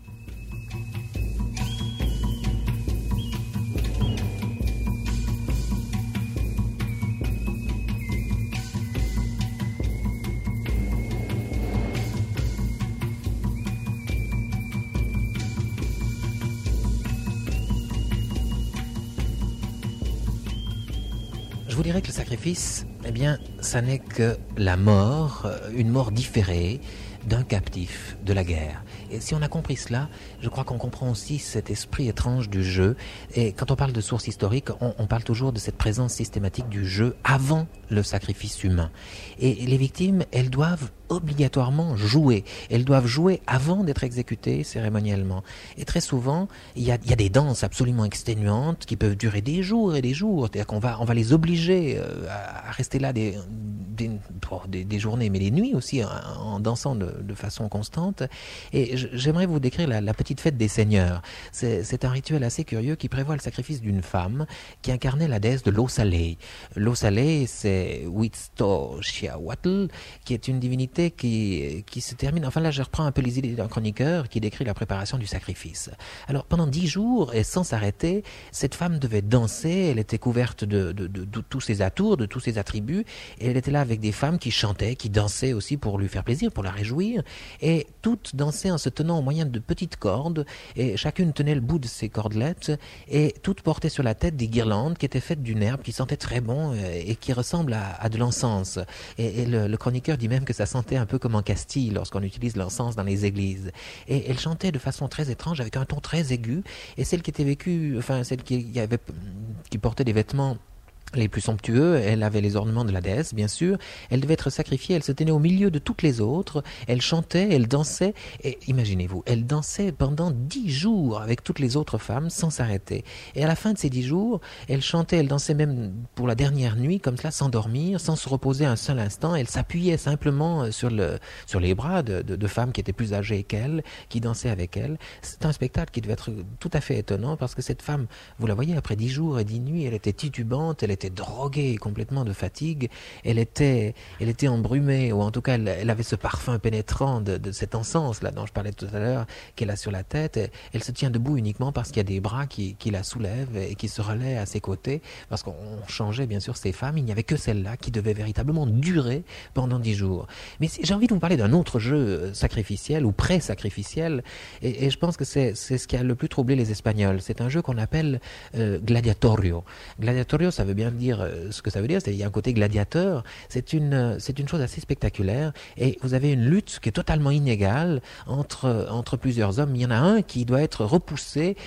Je vous dirais que le sacrifice, eh bien, ça n'est que la mort, une mort différée d'un captif de la guerre. Et si on a compris cela, je crois qu'on comprend aussi cet esprit étrange du jeu. Et quand on parle de source historique, on, on parle toujours de cette présence systématique du jeu avant le sacrifice humain. Et les victimes, elles doivent obligatoirement jouer. Elles doivent jouer avant d'être exécutées cérémoniellement. Et très souvent, il y a, il y a des danses absolument exténuantes qui peuvent durer des jours et des jours. C'est-à-dire qu'on va, on va les obliger euh, à rester là des, des, oh, des, des journées, mais des nuits aussi, en, en dansant de, de façon constante. Et j'aimerais vous décrire la, la petite fête des seigneurs. C'est, c'est un rituel assez curieux qui prévoit le sacrifice d'une femme qui incarnait la déesse de l'eau salée. L'eau salée, c'est Huitztoxiahuatl, qui est une divinité Qui, qui se termine, enfin là je reprends un peu les idées d'un chroniqueur qui décrit la préparation du sacrifice. Alors pendant dix jours et sans s'arrêter, cette femme devait danser, elle était couverte de, de, de, de, de tous ses atours, de tous ses attributs, et elle était là avec des femmes qui chantaient, qui dansaient aussi pour lui faire plaisir, pour la réjouir, et toutes dansaient en se tenant au moyen de petites cordes, et chacune tenait le bout de ses cordelettes, et toutes portaient sur la tête des guirlandes qui étaient faites d'une herbe qui sentait très bon et qui ressemble à, à de l'encens. Et, et le, le chroniqueur dit même que ça sentait un peu comme en Castille lorsqu'on utilise l'encens dans les églises. Et elle chantait de façon très étrange avec un ton très aigu, et celle qui était vécue, enfin celle qui, qui avait, qui portait des vêtements les plus somptueux, elle avait les ornements de la déesse, bien sûr, elle devait être sacrifiée, elle se tenait au milieu de toutes les autres, elle chantait, elle dansait, et imaginez-vous, elle dansait pendant dix jours avec toutes les autres femmes sans s'arrêter. Et à la fin de ces dix jours, elle chantait, elle dansait même pour la dernière nuit, comme cela, sans dormir, sans se reposer un seul instant, elle s'appuyait simplement sur, le, sur les bras de, de, de femmes qui étaient plus âgées qu'elle, qui dansaient avec elle. C'est un spectacle qui devait être tout à fait étonnant, parce que cette femme, vous la voyez, après dix jours et dix nuits, elle était titubante, elle était droguée complètement de fatigue, elle était, elle était embrumée, ou en tout cas elle, elle avait ce parfum pénétrant de, de cet encens là dont je parlais tout à l'heure qu'elle a sur la tête. Elle, elle se tient debout uniquement parce qu'il y a des bras qui, qui la soulèvent et qui se relaient à ses côtés, parce qu'on changeait bien sûr ces femmes, il n'y avait que celle-là qui devait véritablement durer pendant dix jours. Mais si, j'ai envie de vous parler d'un autre jeu sacrificiel ou pré-sacrificiel, et, et je pense que c'est, c'est ce qui a le plus troublé les Espagnols. C'est un jeu qu'on appelle euh, gladiatorio. Gladiatorio, ça veut bien dire ce que ça veut dire, c'est il y a un côté gladiateur, c'est une, c'est une chose assez spectaculaire, et vous avez une lutte qui est totalement inégale entre, entre plusieurs hommes. Il y en a un qui doit être repoussé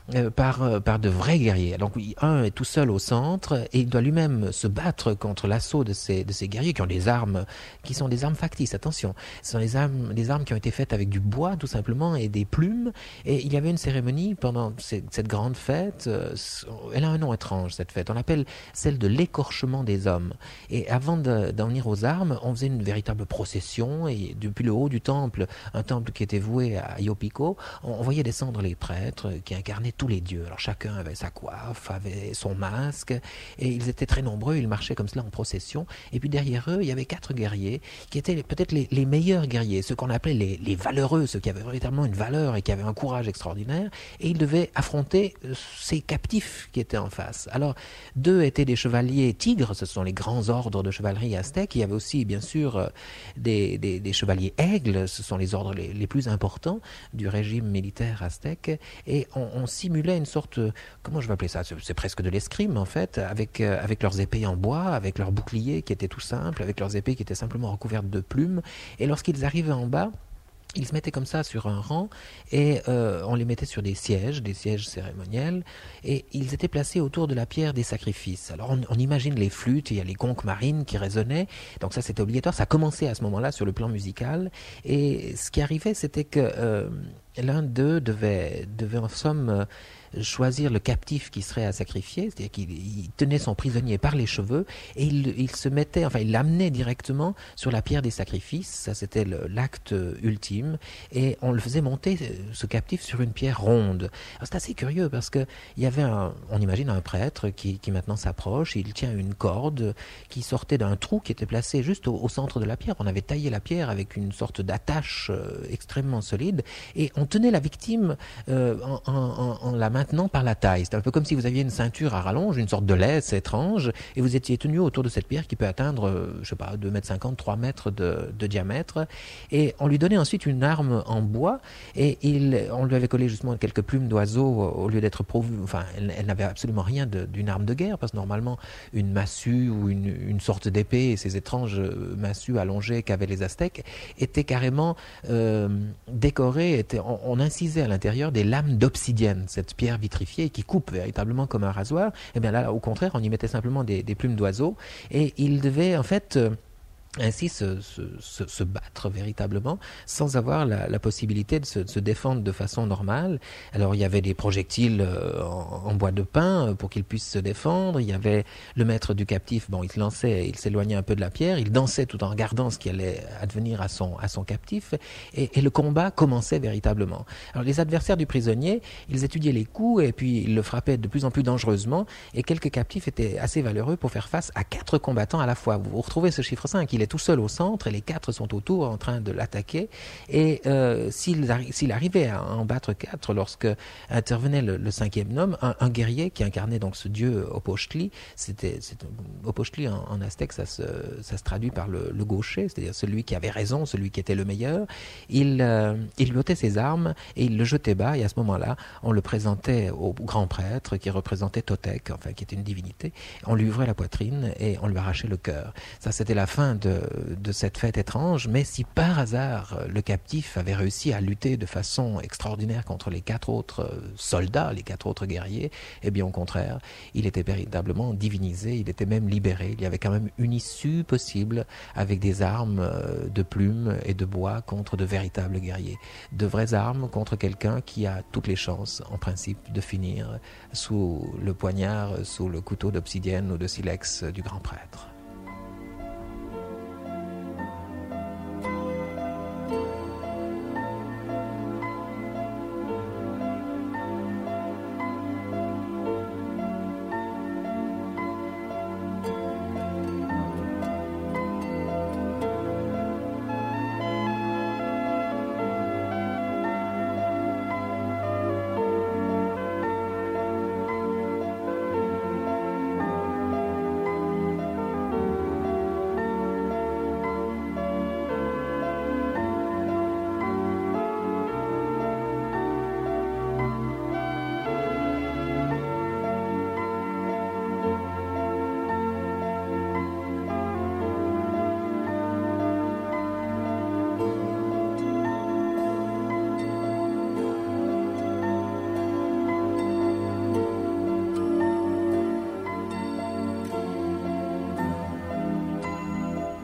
euh, par, euh, par de vrais guerriers. Donc oui, un est tout seul au centre et il doit lui-même se battre contre l'assaut de ces, de ces guerriers qui ont des armes, qui sont des armes factices, attention. Ce sont des armes, des armes qui ont été faites avec du bois tout simplement et des plumes. Et il y avait une cérémonie pendant ces, cette grande fête. Euh, elle a un nom étrange, cette fête. On l'appelle celle de l'écorchement des hommes. Et avant de, d'en venir aux armes, on faisait une véritable procession et depuis le haut du temple, un temple qui était voué à Yopiko, on, on voyait descendre les prêtres qui incarnaient tous les dieux. Alors chacun avait sa coiffe, avait son masque et ils étaient très nombreux, ils marchaient comme cela en procession. Et puis derrière eux, il y avait quatre guerriers qui étaient peut-être les, les meilleurs guerriers, ceux qu'on appelait les, les valeureux, ceux qui avaient véritablement une valeur et qui avaient un courage extraordinaire. Et ils devaient affronter ces captifs qui étaient en face. Alors deux étaient des chevaliers tigres, ce sont les grands ordres de chevalerie aztèque. Il y avait aussi bien sûr des, des, des chevaliers aigles, ce sont les ordres les, les plus importants du régime militaire aztèque. Et on, on simulait une sorte, comment je vais appeler ça, c'est, c'est presque de l'escrime en fait, avec, euh, avec leurs épées en bois, avec leurs boucliers qui étaient tout simples, avec leurs épées qui étaient simplement recouvertes de plumes. Et lorsqu'ils arrivaient en bas, ils se mettaient comme ça sur un rang et euh, on les mettait sur des sièges, des sièges cérémoniels, et ils étaient placés autour de la pierre des sacrifices. Alors on, on imagine les flûtes, il y a les conques marines qui résonnaient, donc ça c'était obligatoire, ça commençait à ce moment-là sur le plan musical, et ce qui arrivait c'était que euh, l'un d'eux devait, devait en somme euh, choisir le captif qui serait à sacrifier, c'est-à-dire qu'il il tenait son prisonnier par les cheveux et il, il se mettait, enfin il l'amenait directement sur la pierre des sacrifices, ça c'était le, l'acte ultime, et on le faisait monter, ce captif, sur une pierre ronde. Alors c'est assez curieux parce que il y avait un, on imagine un prêtre qui, qui maintenant s'approche, il tient une corde qui sortait d'un trou qui était placé juste au, au centre de la pierre. On avait taillé la pierre avec une sorte d'attache euh, extrêmement solide et on tenait la victime euh, en, en, en la maintenant par la taille. C'est un peu comme si vous aviez une ceinture à rallonge, une sorte de laisse étrange, et vous étiez tenu autour de cette pierre qui peut atteindre, euh, je sais pas, deux mètres cinquante, trois mètres de, de diamètre. Et on lui donnait ensuite une arme en bois, et il, on lui avait collé justement quelques plumes d'oiseaux au lieu d'être pourvu. Enfin, elle, elle n'avait absolument rien de, d'une arme de guerre, parce que normalement, une massue ou une, une sorte d'épée, et ces étranges massues allongées qu'avaient les Aztèques, étaient carrément euh, décorées, étaient, on, on incisait à l'intérieur des lames d'obsidienne, cette pierre vitrifiée qui coupe véritablement comme un rasoir. Et bien là, au contraire, on y mettait simplement des, des plumes d'oiseaux et il devait en fait euh, ainsi se, se, se, se battre véritablement sans avoir la, la possibilité de se, de se défendre de façon normale. Alors il y avait des projectiles euh, en, en bois de pin pour qu'il puisse se défendre. Il y avait le maître du captif, bon, il se lançait, il s'éloignait un peu de la pierre, il dansait tout en regardant ce qui allait advenir à son, à son captif, et, et le combat commençait véritablement. Alors les adversaires du prisonnier, ils étudiaient les coups et puis ils le frappaient de plus en plus dangereusement, et quelques captifs étaient assez valeureux pour faire face à quatre combattants à la fois. Vous retrouvez ce chiffre cinq, il est tout seul au centre et les quatre sont autour en train de l'attaquer, et euh, s'il, arri- s'il arrivait à en battre quatre lorsque intervenait le, le cinquième homme, un, un guerrier qui incarnait donc ce dieu Opochtli, c'était, c'était Opochtli en, en aztèque, ça se, ça se traduit par le, le gaucher, c'est-à-dire celui qui avait raison, celui qui était le meilleur. Il, euh, il lui ôtait ses armes et il le jetait bas, et à ce moment-là on le présentait au grand prêtre qui représentait Totec, enfin qui était une divinité. On lui ouvrait la poitrine et on lui arrachait le cœur. Ça, c'était la fin de de cette fête étrange, mais si par hasard le captif avait réussi à lutter de façon extraordinaire contre les quatre autres soldats, les quatre autres guerriers, eh bien au contraire, il était véritablement divinisé, il était même libéré, il y avait quand même une issue possible avec des armes de plumes et de bois contre de véritables guerriers. De vraies armes contre quelqu'un qui a toutes les chances, en principe, de finir sous le poignard, sous le couteau d'obsidienne ou de silex du grand prêtre.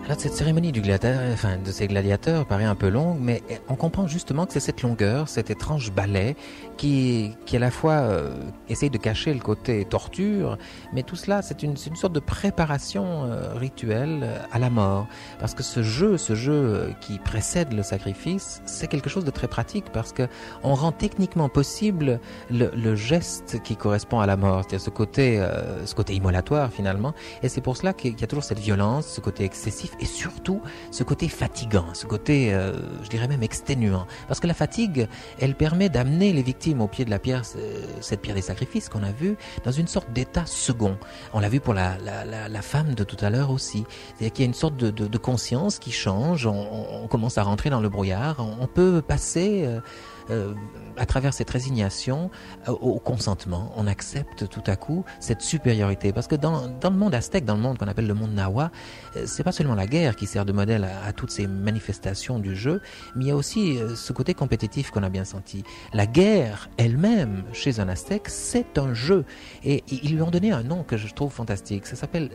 Alors cette cérémonie du gladiateur, enfin, de ces gladiateurs paraît un peu longue, mais on comprend justement que c'est cette longueur, cet étrange ballet qui, qui à la fois euh, essaye de cacher le côté torture, mais tout cela c'est une, c'est une sorte de préparation euh, rituelle à la mort. Parce que ce jeu, ce jeu qui précède le sacrifice, c'est quelque chose de très pratique parce que on rend techniquement possible le, le geste qui correspond à la mort, c'est-à-dire ce côté, euh, ce côté immolatoire finalement, et c'est pour cela qu'il y a toujours cette violence, ce côté excessif, et surtout ce côté fatigant, ce côté, euh, je dirais même exténuant. Parce que la fatigue, elle permet d'amener les victimes au pied de la pierre, cette pierre des sacrifices qu'on a vue, dans une sorte d'état second. On l'a vu pour la, la, la, la femme de tout à l'heure aussi. C'est-à-dire qu'il y a une sorte de, de, de conscience qui change, on, on commence à rentrer dans le brouillard, on, on peut passer... Euh, Euh, à travers cette résignation euh, au consentement, on accepte tout à coup cette supériorité. Parce que dans, dans le monde aztèque, dans le monde qu'on appelle le monde Nahua, euh, c'est pas seulement la guerre qui sert de modèle à, à toutes ces manifestations du jeu, mais il y a aussi euh, ce côté compétitif qu'on a bien senti. La guerre elle-même, chez un aztèque, c'est un jeu. Et ils lui ont donné un nom que je trouve fantastique. Ça s'appelle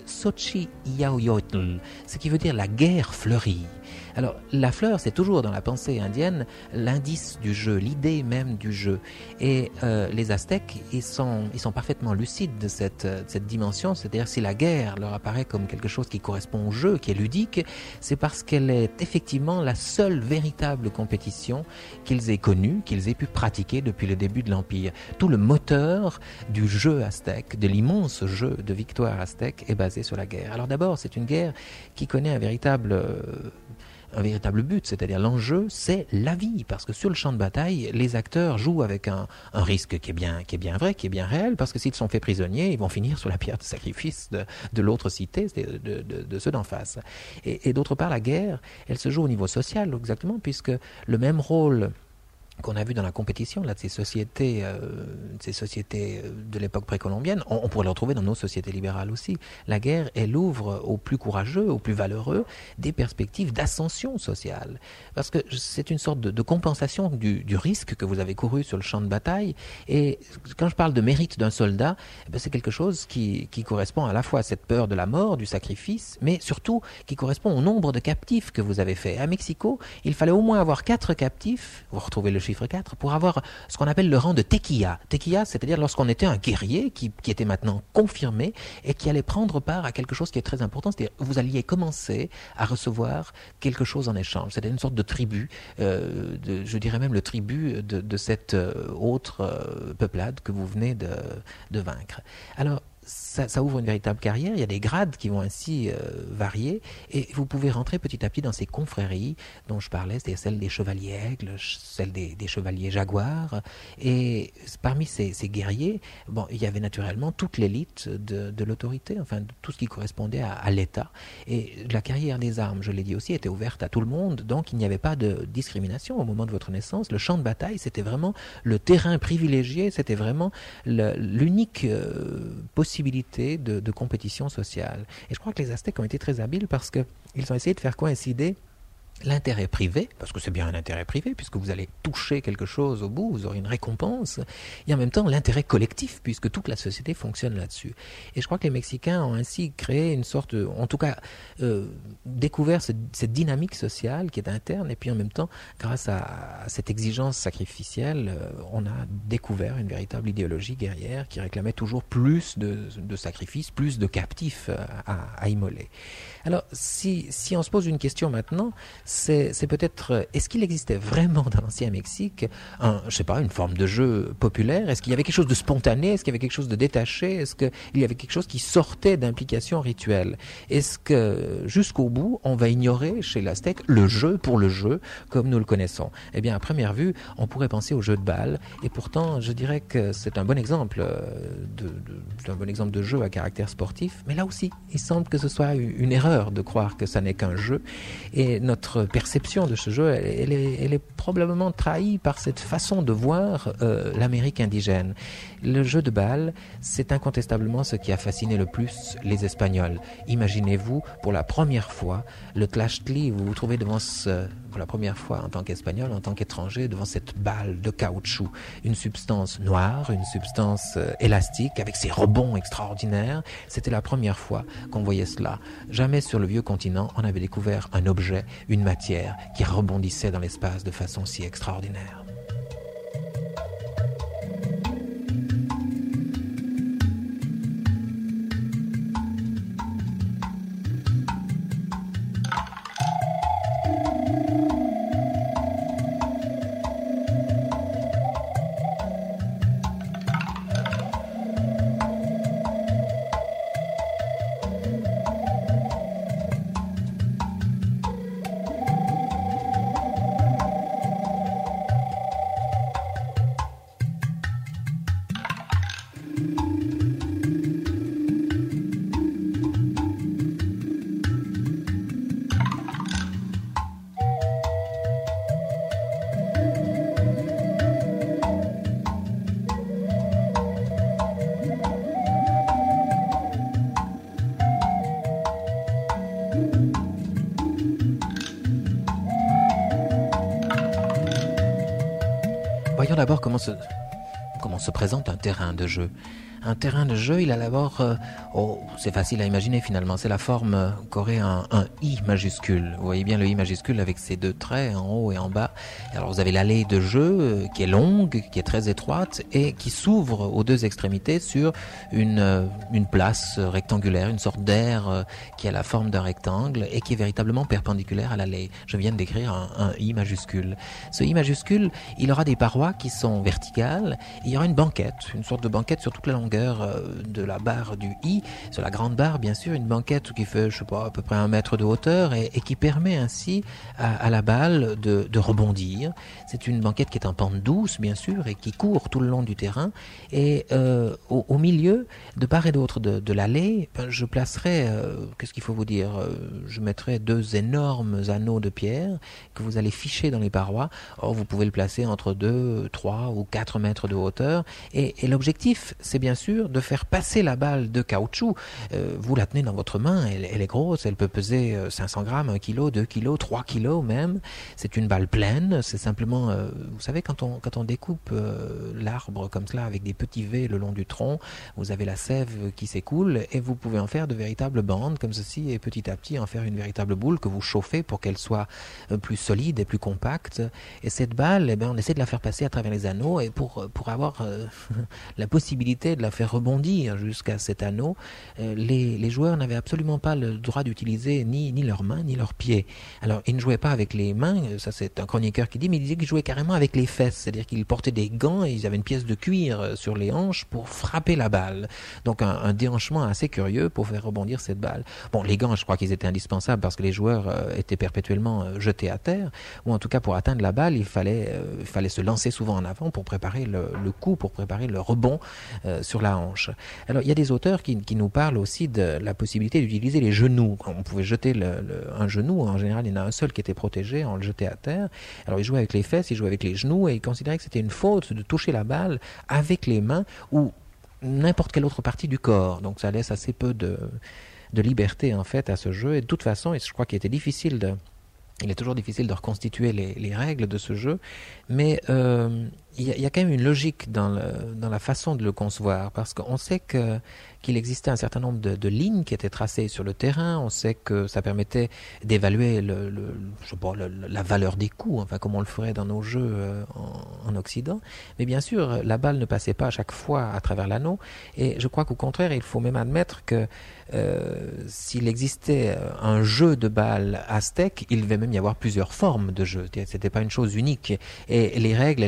Xochitl, ce qui veut dire la guerre fleurie. Alors, la fleur, c'est toujours dans la pensée indienne l'indice du jeu, l'idée même du jeu. Et euh, les Aztèques, ils sont, ils sont parfaitement lucides de cette, de cette dimension. C'est-à-dire, si la guerre leur apparaît comme quelque chose qui correspond au jeu, qui est ludique, c'est parce qu'elle est effectivement la seule véritable compétition qu'ils aient connue, qu'ils aient pu pratiquer depuis le début de l'Empire. Tout le moteur du jeu aztèque, de l'immense jeu de victoire aztèque, est basé sur la guerre. Alors d'abord, c'est une guerre qui connaît un véritable... Euh, un véritable but, c'est-à-dire l'enjeu, c'est la vie, parce que sur le champ de bataille, les acteurs jouent avec un, un risque qui est bien, qui est bien vrai, qui est bien réel, parce que s'ils sont faits prisonniers, ils vont finir sur la pierre de sacrifice de, de l'autre cité, de, de, de, de ceux d'en face. Et, et d'autre part, la guerre, elle se joue au niveau social, exactement, puisque le même rôle qu'on a vu dans la compétition là, de ces sociétés, euh, ces sociétés de l'époque précolombienne, on, on pourrait le retrouver dans nos sociétés libérales aussi. La guerre, elle ouvre aux plus courageux, aux plus valeureux, des perspectives d'ascension sociale. Parce que c'est une sorte de, de compensation du, du risque que vous avez couru sur le champ de bataille. Et quand je parle de mérite d'un soldat, eh bien, c'est quelque chose qui, qui correspond à la fois à cette peur de la mort, du sacrifice, mais surtout qui correspond au nombre de captifs que vous avez fait. À Mexico, il fallait au moins avoir quatre captifs, vous retrouvez le chiffre quatre, pour avoir ce qu'on appelle le rang de tequilla. Tequilla, c'est-à-dire lorsqu'on était un guerrier qui, qui était maintenant confirmé et qui allait prendre part à quelque chose qui est très important, c'est-à-dire vous alliez commencer à recevoir quelque chose en échange. C'était une sorte de tribu, euh, de, je dirais même le tribut de, de cette euh, autre euh, peuplade que vous venez de, de vaincre. Alors, Ça, ça ouvre une véritable carrière, il y a des grades qui vont ainsi euh, varier, et vous pouvez rentrer petit à petit dans ces confréries dont je parlais, c'est celle des chevaliers aigles, celle des, des chevaliers jaguars, et parmi ces, ces guerriers, bon, il y avait naturellement toute l'élite de, de l'autorité, enfin de tout ce qui correspondait à, à l'État, et la carrière des armes, je l'ai dit aussi, était ouverte à tout le monde, donc il n'y avait pas de discrimination au moment de votre naissance. Le champ de bataille, c'était vraiment le terrain privilégié, c'était vraiment le, l'unique euh, possibilité De, de compétition sociale. Et je crois que les Aztèques ont été très habiles parce qu'ils ont essayé de faire coïncider l'intérêt privé, parce que c'est bien un intérêt privé, puisque vous allez toucher quelque chose au bout, vous aurez une récompense, et en même temps l'intérêt collectif, puisque toute la société fonctionne là-dessus. Et je crois que les Mexicains ont ainsi créé une sorte, de, en tout cas, euh, découvert ce, cette dynamique sociale qui est interne, et puis en même temps, grâce à, à cette exigence sacrificielle, euh, on a découvert une véritable idéologie guerrière qui réclamait toujours plus de, de sacrifices, plus de captifs à, à immoler. Alors, si, si on se pose une question maintenant, c'est, c'est peut-être, est-ce qu'il existait vraiment dans l'ancien Mexique, un, je sais pas, une forme de jeu populaire? Est-ce qu'il y avait quelque chose de spontané? Est-ce qu'il y avait quelque chose de détaché? Est-ce qu'il y avait quelque chose qui sortait d'implications rituelles? Est-ce que, jusqu'au bout, on va ignorer chez l'Aztèque le jeu pour le jeu, comme nous le connaissons? Eh bien, à première vue, on pourrait penser au jeu de balle, et pourtant, je dirais que c'est un bon exemple de, de, un bon exemple de jeu à caractère sportif, mais là aussi, il semble que ce soit une erreur de croire que ça n'est qu'un jeu, et notre notre perception de ce jeu, elle, elle, est, elle est probablement trahie par cette façon de voir euh, l'Amérique indigène. Le jeu de balle, c'est incontestablement ce qui a fasciné le plus les Espagnols. Imaginez-vous, pour la première fois, le tlachtli, vous vous trouvez devant ce, pour la première fois en tant qu'Espagnol, en tant qu'étranger, devant cette balle de caoutchouc, une substance noire, une substance euh, élastique, avec ses rebonds extraordinaires. C'était la première fois qu'on voyait cela. Jamais sur le vieux continent, on avait découvert un objet, une matière qui rebondissait dans l'espace de façon si extraordinaire. Voyons d'abord comment se, comment se présente un terrain de jeu. Un terrain de jeu, il a d'abord... Euh, oh, c'est facile à imaginer finalement. C'est la forme euh, qu'aurait un, un I majuscule. Vous voyez bien le I majuscule avec ses deux traits en haut et en bas. Alors vous avez l'allée de jeu euh, qui est longue, qui est très étroite et qui s'ouvre aux deux extrémités sur une, euh, une place rectangulaire, une sorte d'aire euh, qui a la forme d'un rectangle et qui est véritablement perpendiculaire à l'allée. Je viens de décrire un, un I majuscule. Ce I majuscule, il aura des parois qui sont verticales. Il y aura une banquette, une sorte de banquette sur toute la longueur de la barre du I, sur la grande barre bien sûr, une banquette qui fait je sais pas à peu près un mètre de hauteur et, et qui permet ainsi à, à la balle de, de rebondir. C'est une banquette qui est en pente douce bien sûr et qui court tout le long du terrain et euh, au, au milieu de part et d'autre de, de l'allée, ben, je placerai euh, qu'est-ce qu'il faut vous dire, euh, je mettrai deux énormes anneaux de pierre que vous allez ficher dans les parois. Or vous pouvez le placer entre deux, trois ou quatre mètres de hauteur et, et l'objectif c'est bien sûr de faire passer la balle de caoutchouc. Euh, vous la tenez dans votre main, elle, elle est grosse, elle peut peser cinq cents grammes, un kilo, deux kilos, trois kilos même. C'est une balle pleine, c'est simplement, euh, vous savez, quand on, quand on découpe euh, l'arbre comme cela avec des petits V le long du tronc, vous avez la sève qui s'écoule et vous pouvez en faire de véritables bandes comme ceci et petit à petit en faire une véritable boule que vous chauffez pour qu'elle soit euh, plus solide et plus compacte. Et cette balle, eh bien, on essaie de la faire passer à travers les anneaux et pour, pour avoir euh, la possibilité de la faire rebondir jusqu'à cet anneau, euh, les, les joueurs n'avaient absolument pas le droit d'utiliser ni, ni leurs mains ni leurs pieds. Alors ils ne jouaient pas avec les mains, ça c'est un chroniqueur qui dit, mais il disait qu'ils jouaient carrément avec les fesses, c'est-à-dire qu'ils portaient des gants et ils avaient une pièce de cuir sur les hanches pour frapper la balle. Donc un, un déhanchement assez curieux pour faire rebondir cette balle. Bon, les gants, je crois qu'ils étaient indispensables parce que les joueurs euh, étaient perpétuellement euh, jetés à terre, ou en tout cas pour atteindre la balle, il fallait, euh, il fallait se lancer souvent en avant pour préparer le, le coup, pour préparer le rebond euh, sur la hanche. Alors il y a des auteurs qui, qui nous parlent aussi de la possibilité d'utiliser les genoux. On pouvait jeter le, le, un genou, en général il y en a un seul qui était protégé, on le jetait à terre. Alors ils jouaient avec les fesses, ils jouaient avec les genoux et ils considéraient que c'était une faute de toucher la balle avec les mains ou n'importe quelle autre partie du corps. Donc ça laisse assez peu de, de liberté en fait à ce jeu et de toute façon, et je crois qu'il était difficile de Il est toujours difficile de reconstituer les, les règles de ce jeu, mais euh, il y, y a quand même une logique dans, le, dans la façon de le concevoir, parce qu'on sait que, qu'il existait un certain nombre de, de lignes qui étaient tracées sur le terrain, on sait que ça permettait d'évaluer le, le, je sais pas, le, la valeur des coups, enfin comme on le ferait dans nos jeux euh, en, en Occident, mais bien sûr, la balle ne passait pas à chaque fois à travers l'anneau, et je crois qu'au contraire, il faut même admettre que euh, s'il existait un jeu de balle aztèque, il devait même y avoir plusieurs formes de jeu, c'était pas une chose unique, et les règles, elles pouvaient varier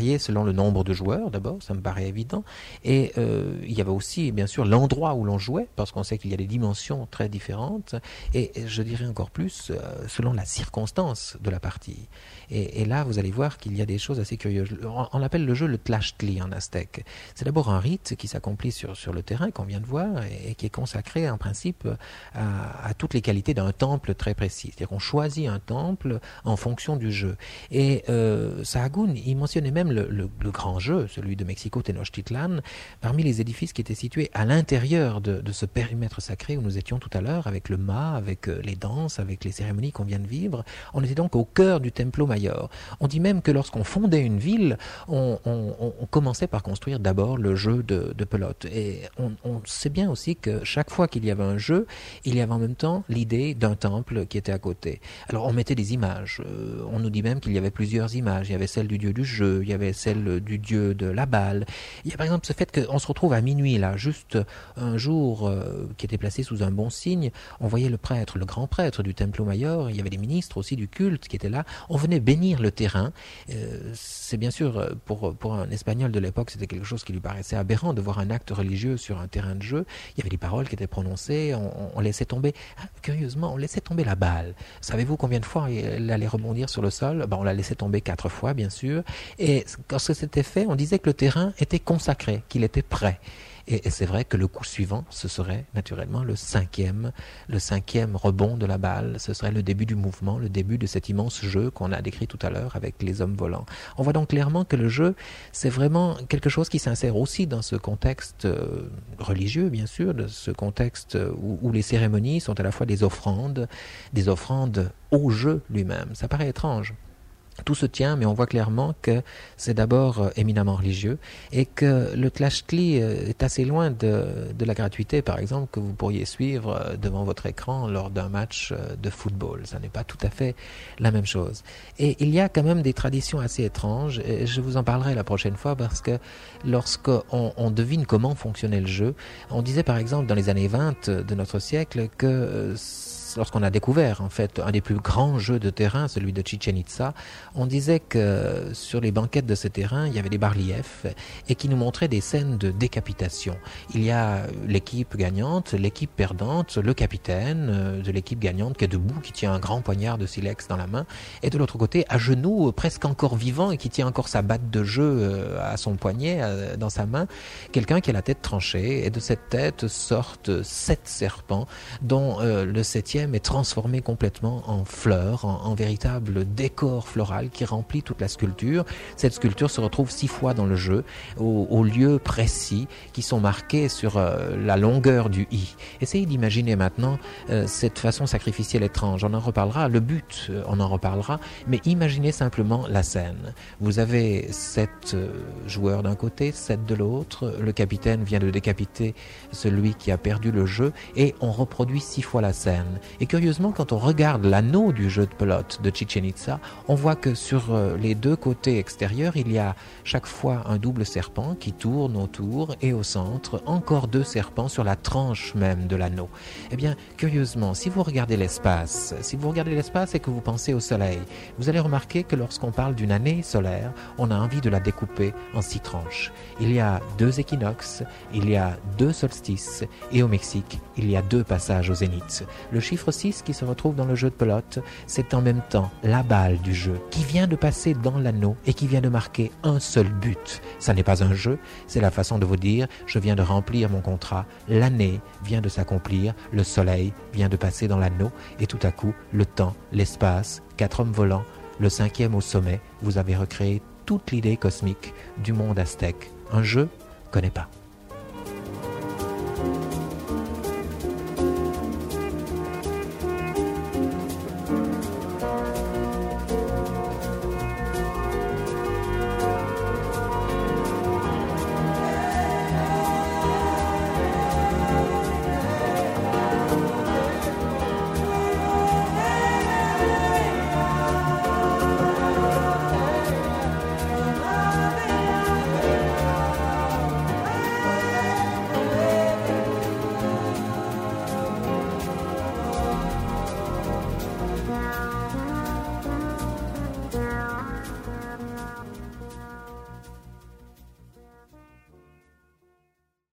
variait selon le nombre de joueurs, d'abord, ça me paraît évident. Et euh, il y avait aussi, bien sûr, l'endroit où l'on jouait, parce qu'on sait qu'il y a des dimensions très différentes. Et, et je dirais encore plus, euh, selon la circonstance de la partie. Et, et là, vous allez voir qu'il y a des choses assez curieuses. On, on appelle le jeu le tlachtli en aztèque. C'est d'abord un rite qui s'accomplit sur, sur le terrain, qu'on vient de voir, et, et qui est consacré, en principe, à, à toutes les qualités d'un temple très précis. C'est-à-dire qu'on choisit un temple en fonction du jeu. Et euh, Sahagún, il mentionnait même le, le, le grand jeu, celui de Mexico Tenochtitlan, parmi les édifices qui étaient situés à l'intérieur de, de ce périmètre sacré où nous étions tout à l'heure, avec le mât, avec euh, les danses, avec les cérémonies qu'on vient de vivre. On était donc au cœur du Templo Mayor. On dit même que lorsqu'on fondait une ville, on, on, on commençait par construire d'abord le jeu de, de pelote. Et on, on sait bien aussi que chaque fois qu'il y avait un jeu, il y avait en même temps l'idée d'un temple qui était à côté. Alors on mettait des images. Euh, on nous dit même qu'il y avait plusieurs images. Il y avait celle du dieu du jeu, il y avait celle du dieu de la balle. Il y a par exemple ce fait qu'on se retrouve à minuit, là, juste un jour euh, qui était placé sous un bon signe. On voyait le prêtre, le grand prêtre du Templo Mayor. Il y avait des ministres aussi du culte qui étaient là. On venait bénir le terrain. Euh, c'est bien sûr, pour, pour un Espagnol de l'époque, c'était quelque chose qui lui paraissait aberrant de voir un acte religieux sur un terrain de jeu. Il y avait des paroles qui étaient prononcées. On, on laissait tomber, ah, curieusement, on laissait tomber la balle. Savez-vous combien de fois elle allait rebondir sur le sol? Ben, on la laissait tomber quatre fois, bien sûr. Et quand c'était fait, on disait que le terrain était consacré, qu'il était prêt. Et, et c'est vrai que le coup suivant, ce serait naturellement le cinquième, le cinquième rebond de la balle. Ce serait le début du mouvement, le début de cet immense jeu qu'on a décrit tout à l'heure avec les hommes volants. On voit donc clairement que le jeu, c'est vraiment quelque chose qui s'insère aussi dans ce contexte euh, religieux, bien sûr, de ce contexte où, où les cérémonies sont à la fois des offrandes, des offrandes au jeu lui-même. Ça paraît étrange. Tout se tient, mais on voit clairement que c'est d'abord euh, éminemment religieux et que le tlachtli euh, est assez loin de, de la gratuité, par exemple, que vous pourriez suivre euh, devant votre écran lors d'un match euh, de football. Ça n'est pas tout à fait la même chose. Et il y a quand même des traditions assez étranges, et je vous en parlerai la prochaine fois, parce que lorsqu'on on devine comment fonctionnait le jeu, on disait par exemple dans les années vingt de notre siècle que euh, lorsqu'on a découvert en fait un des plus grands jeux de terrain, celui de Chichen Itza, on disait que sur les banquettes de ce terrain, il y avait des bas-reliefs et qui nous montraient des scènes de décapitation. Il y a l'équipe gagnante, l'équipe perdante, le capitaine de l'équipe gagnante qui est debout, qui tient un grand poignard de silex dans la main, et de l'autre côté, à genoux, presque encore vivant et qui tient encore sa batte de jeu à son poignet, dans sa main, quelqu'un qui a la tête tranchée, et de cette tête sortent sept serpents, dont euh, le septième est transformé complètement en fleurs, en, en véritable décor floral qui remplit toute la sculpture. Cette sculpture se retrouve six fois dans le jeu, au, au lieu précis qui sont marqués sur euh, la longueur du i. Essayez d'imaginer maintenant euh, cette façon sacrificielle étrange. On en reparlera, le but, euh, on en reparlera, mais imaginez simplement la scène. Vous avez sept euh, joueurs d'un côté, sept de l'autre, le capitaine vient de décapiter celui qui a perdu le jeu et on reproduit six fois la scène. Et curieusement, quand on regarde l'anneau du jeu de pelote de Chichen Itza, on voit que sur les deux côtés extérieurs, il y a chaque fois un double serpent qui tourne autour et au centre, encore deux serpents sur la tranche même de l'anneau. Eh bien, curieusement, si vous regardez l'espace, si vous regardez l'espace et que vous pensez au soleil, vous allez remarquer que lorsqu'on parle d'une année solaire, on a envie de la découper en six tranches. Il y a deux équinoxes, il y a deux solstices et au Mexique, il y a deux passages au zénith. Le chiffre six qui se retrouve dans le jeu de pelote, c'est en même temps la balle du jeu qui vient de passer dans l'anneau et qui vient de marquer un seul but. Ça n'est pas un jeu, c'est la façon de vous dire je viens de remplir mon contrat, l'année vient de s'accomplir, le soleil vient de passer dans l'anneau et tout à coup, le temps, l'espace, quatre hommes volants, le cinquième au sommet, vous avez recréé toute l'idée cosmique du monde aztèque. Un jeu, connais pas.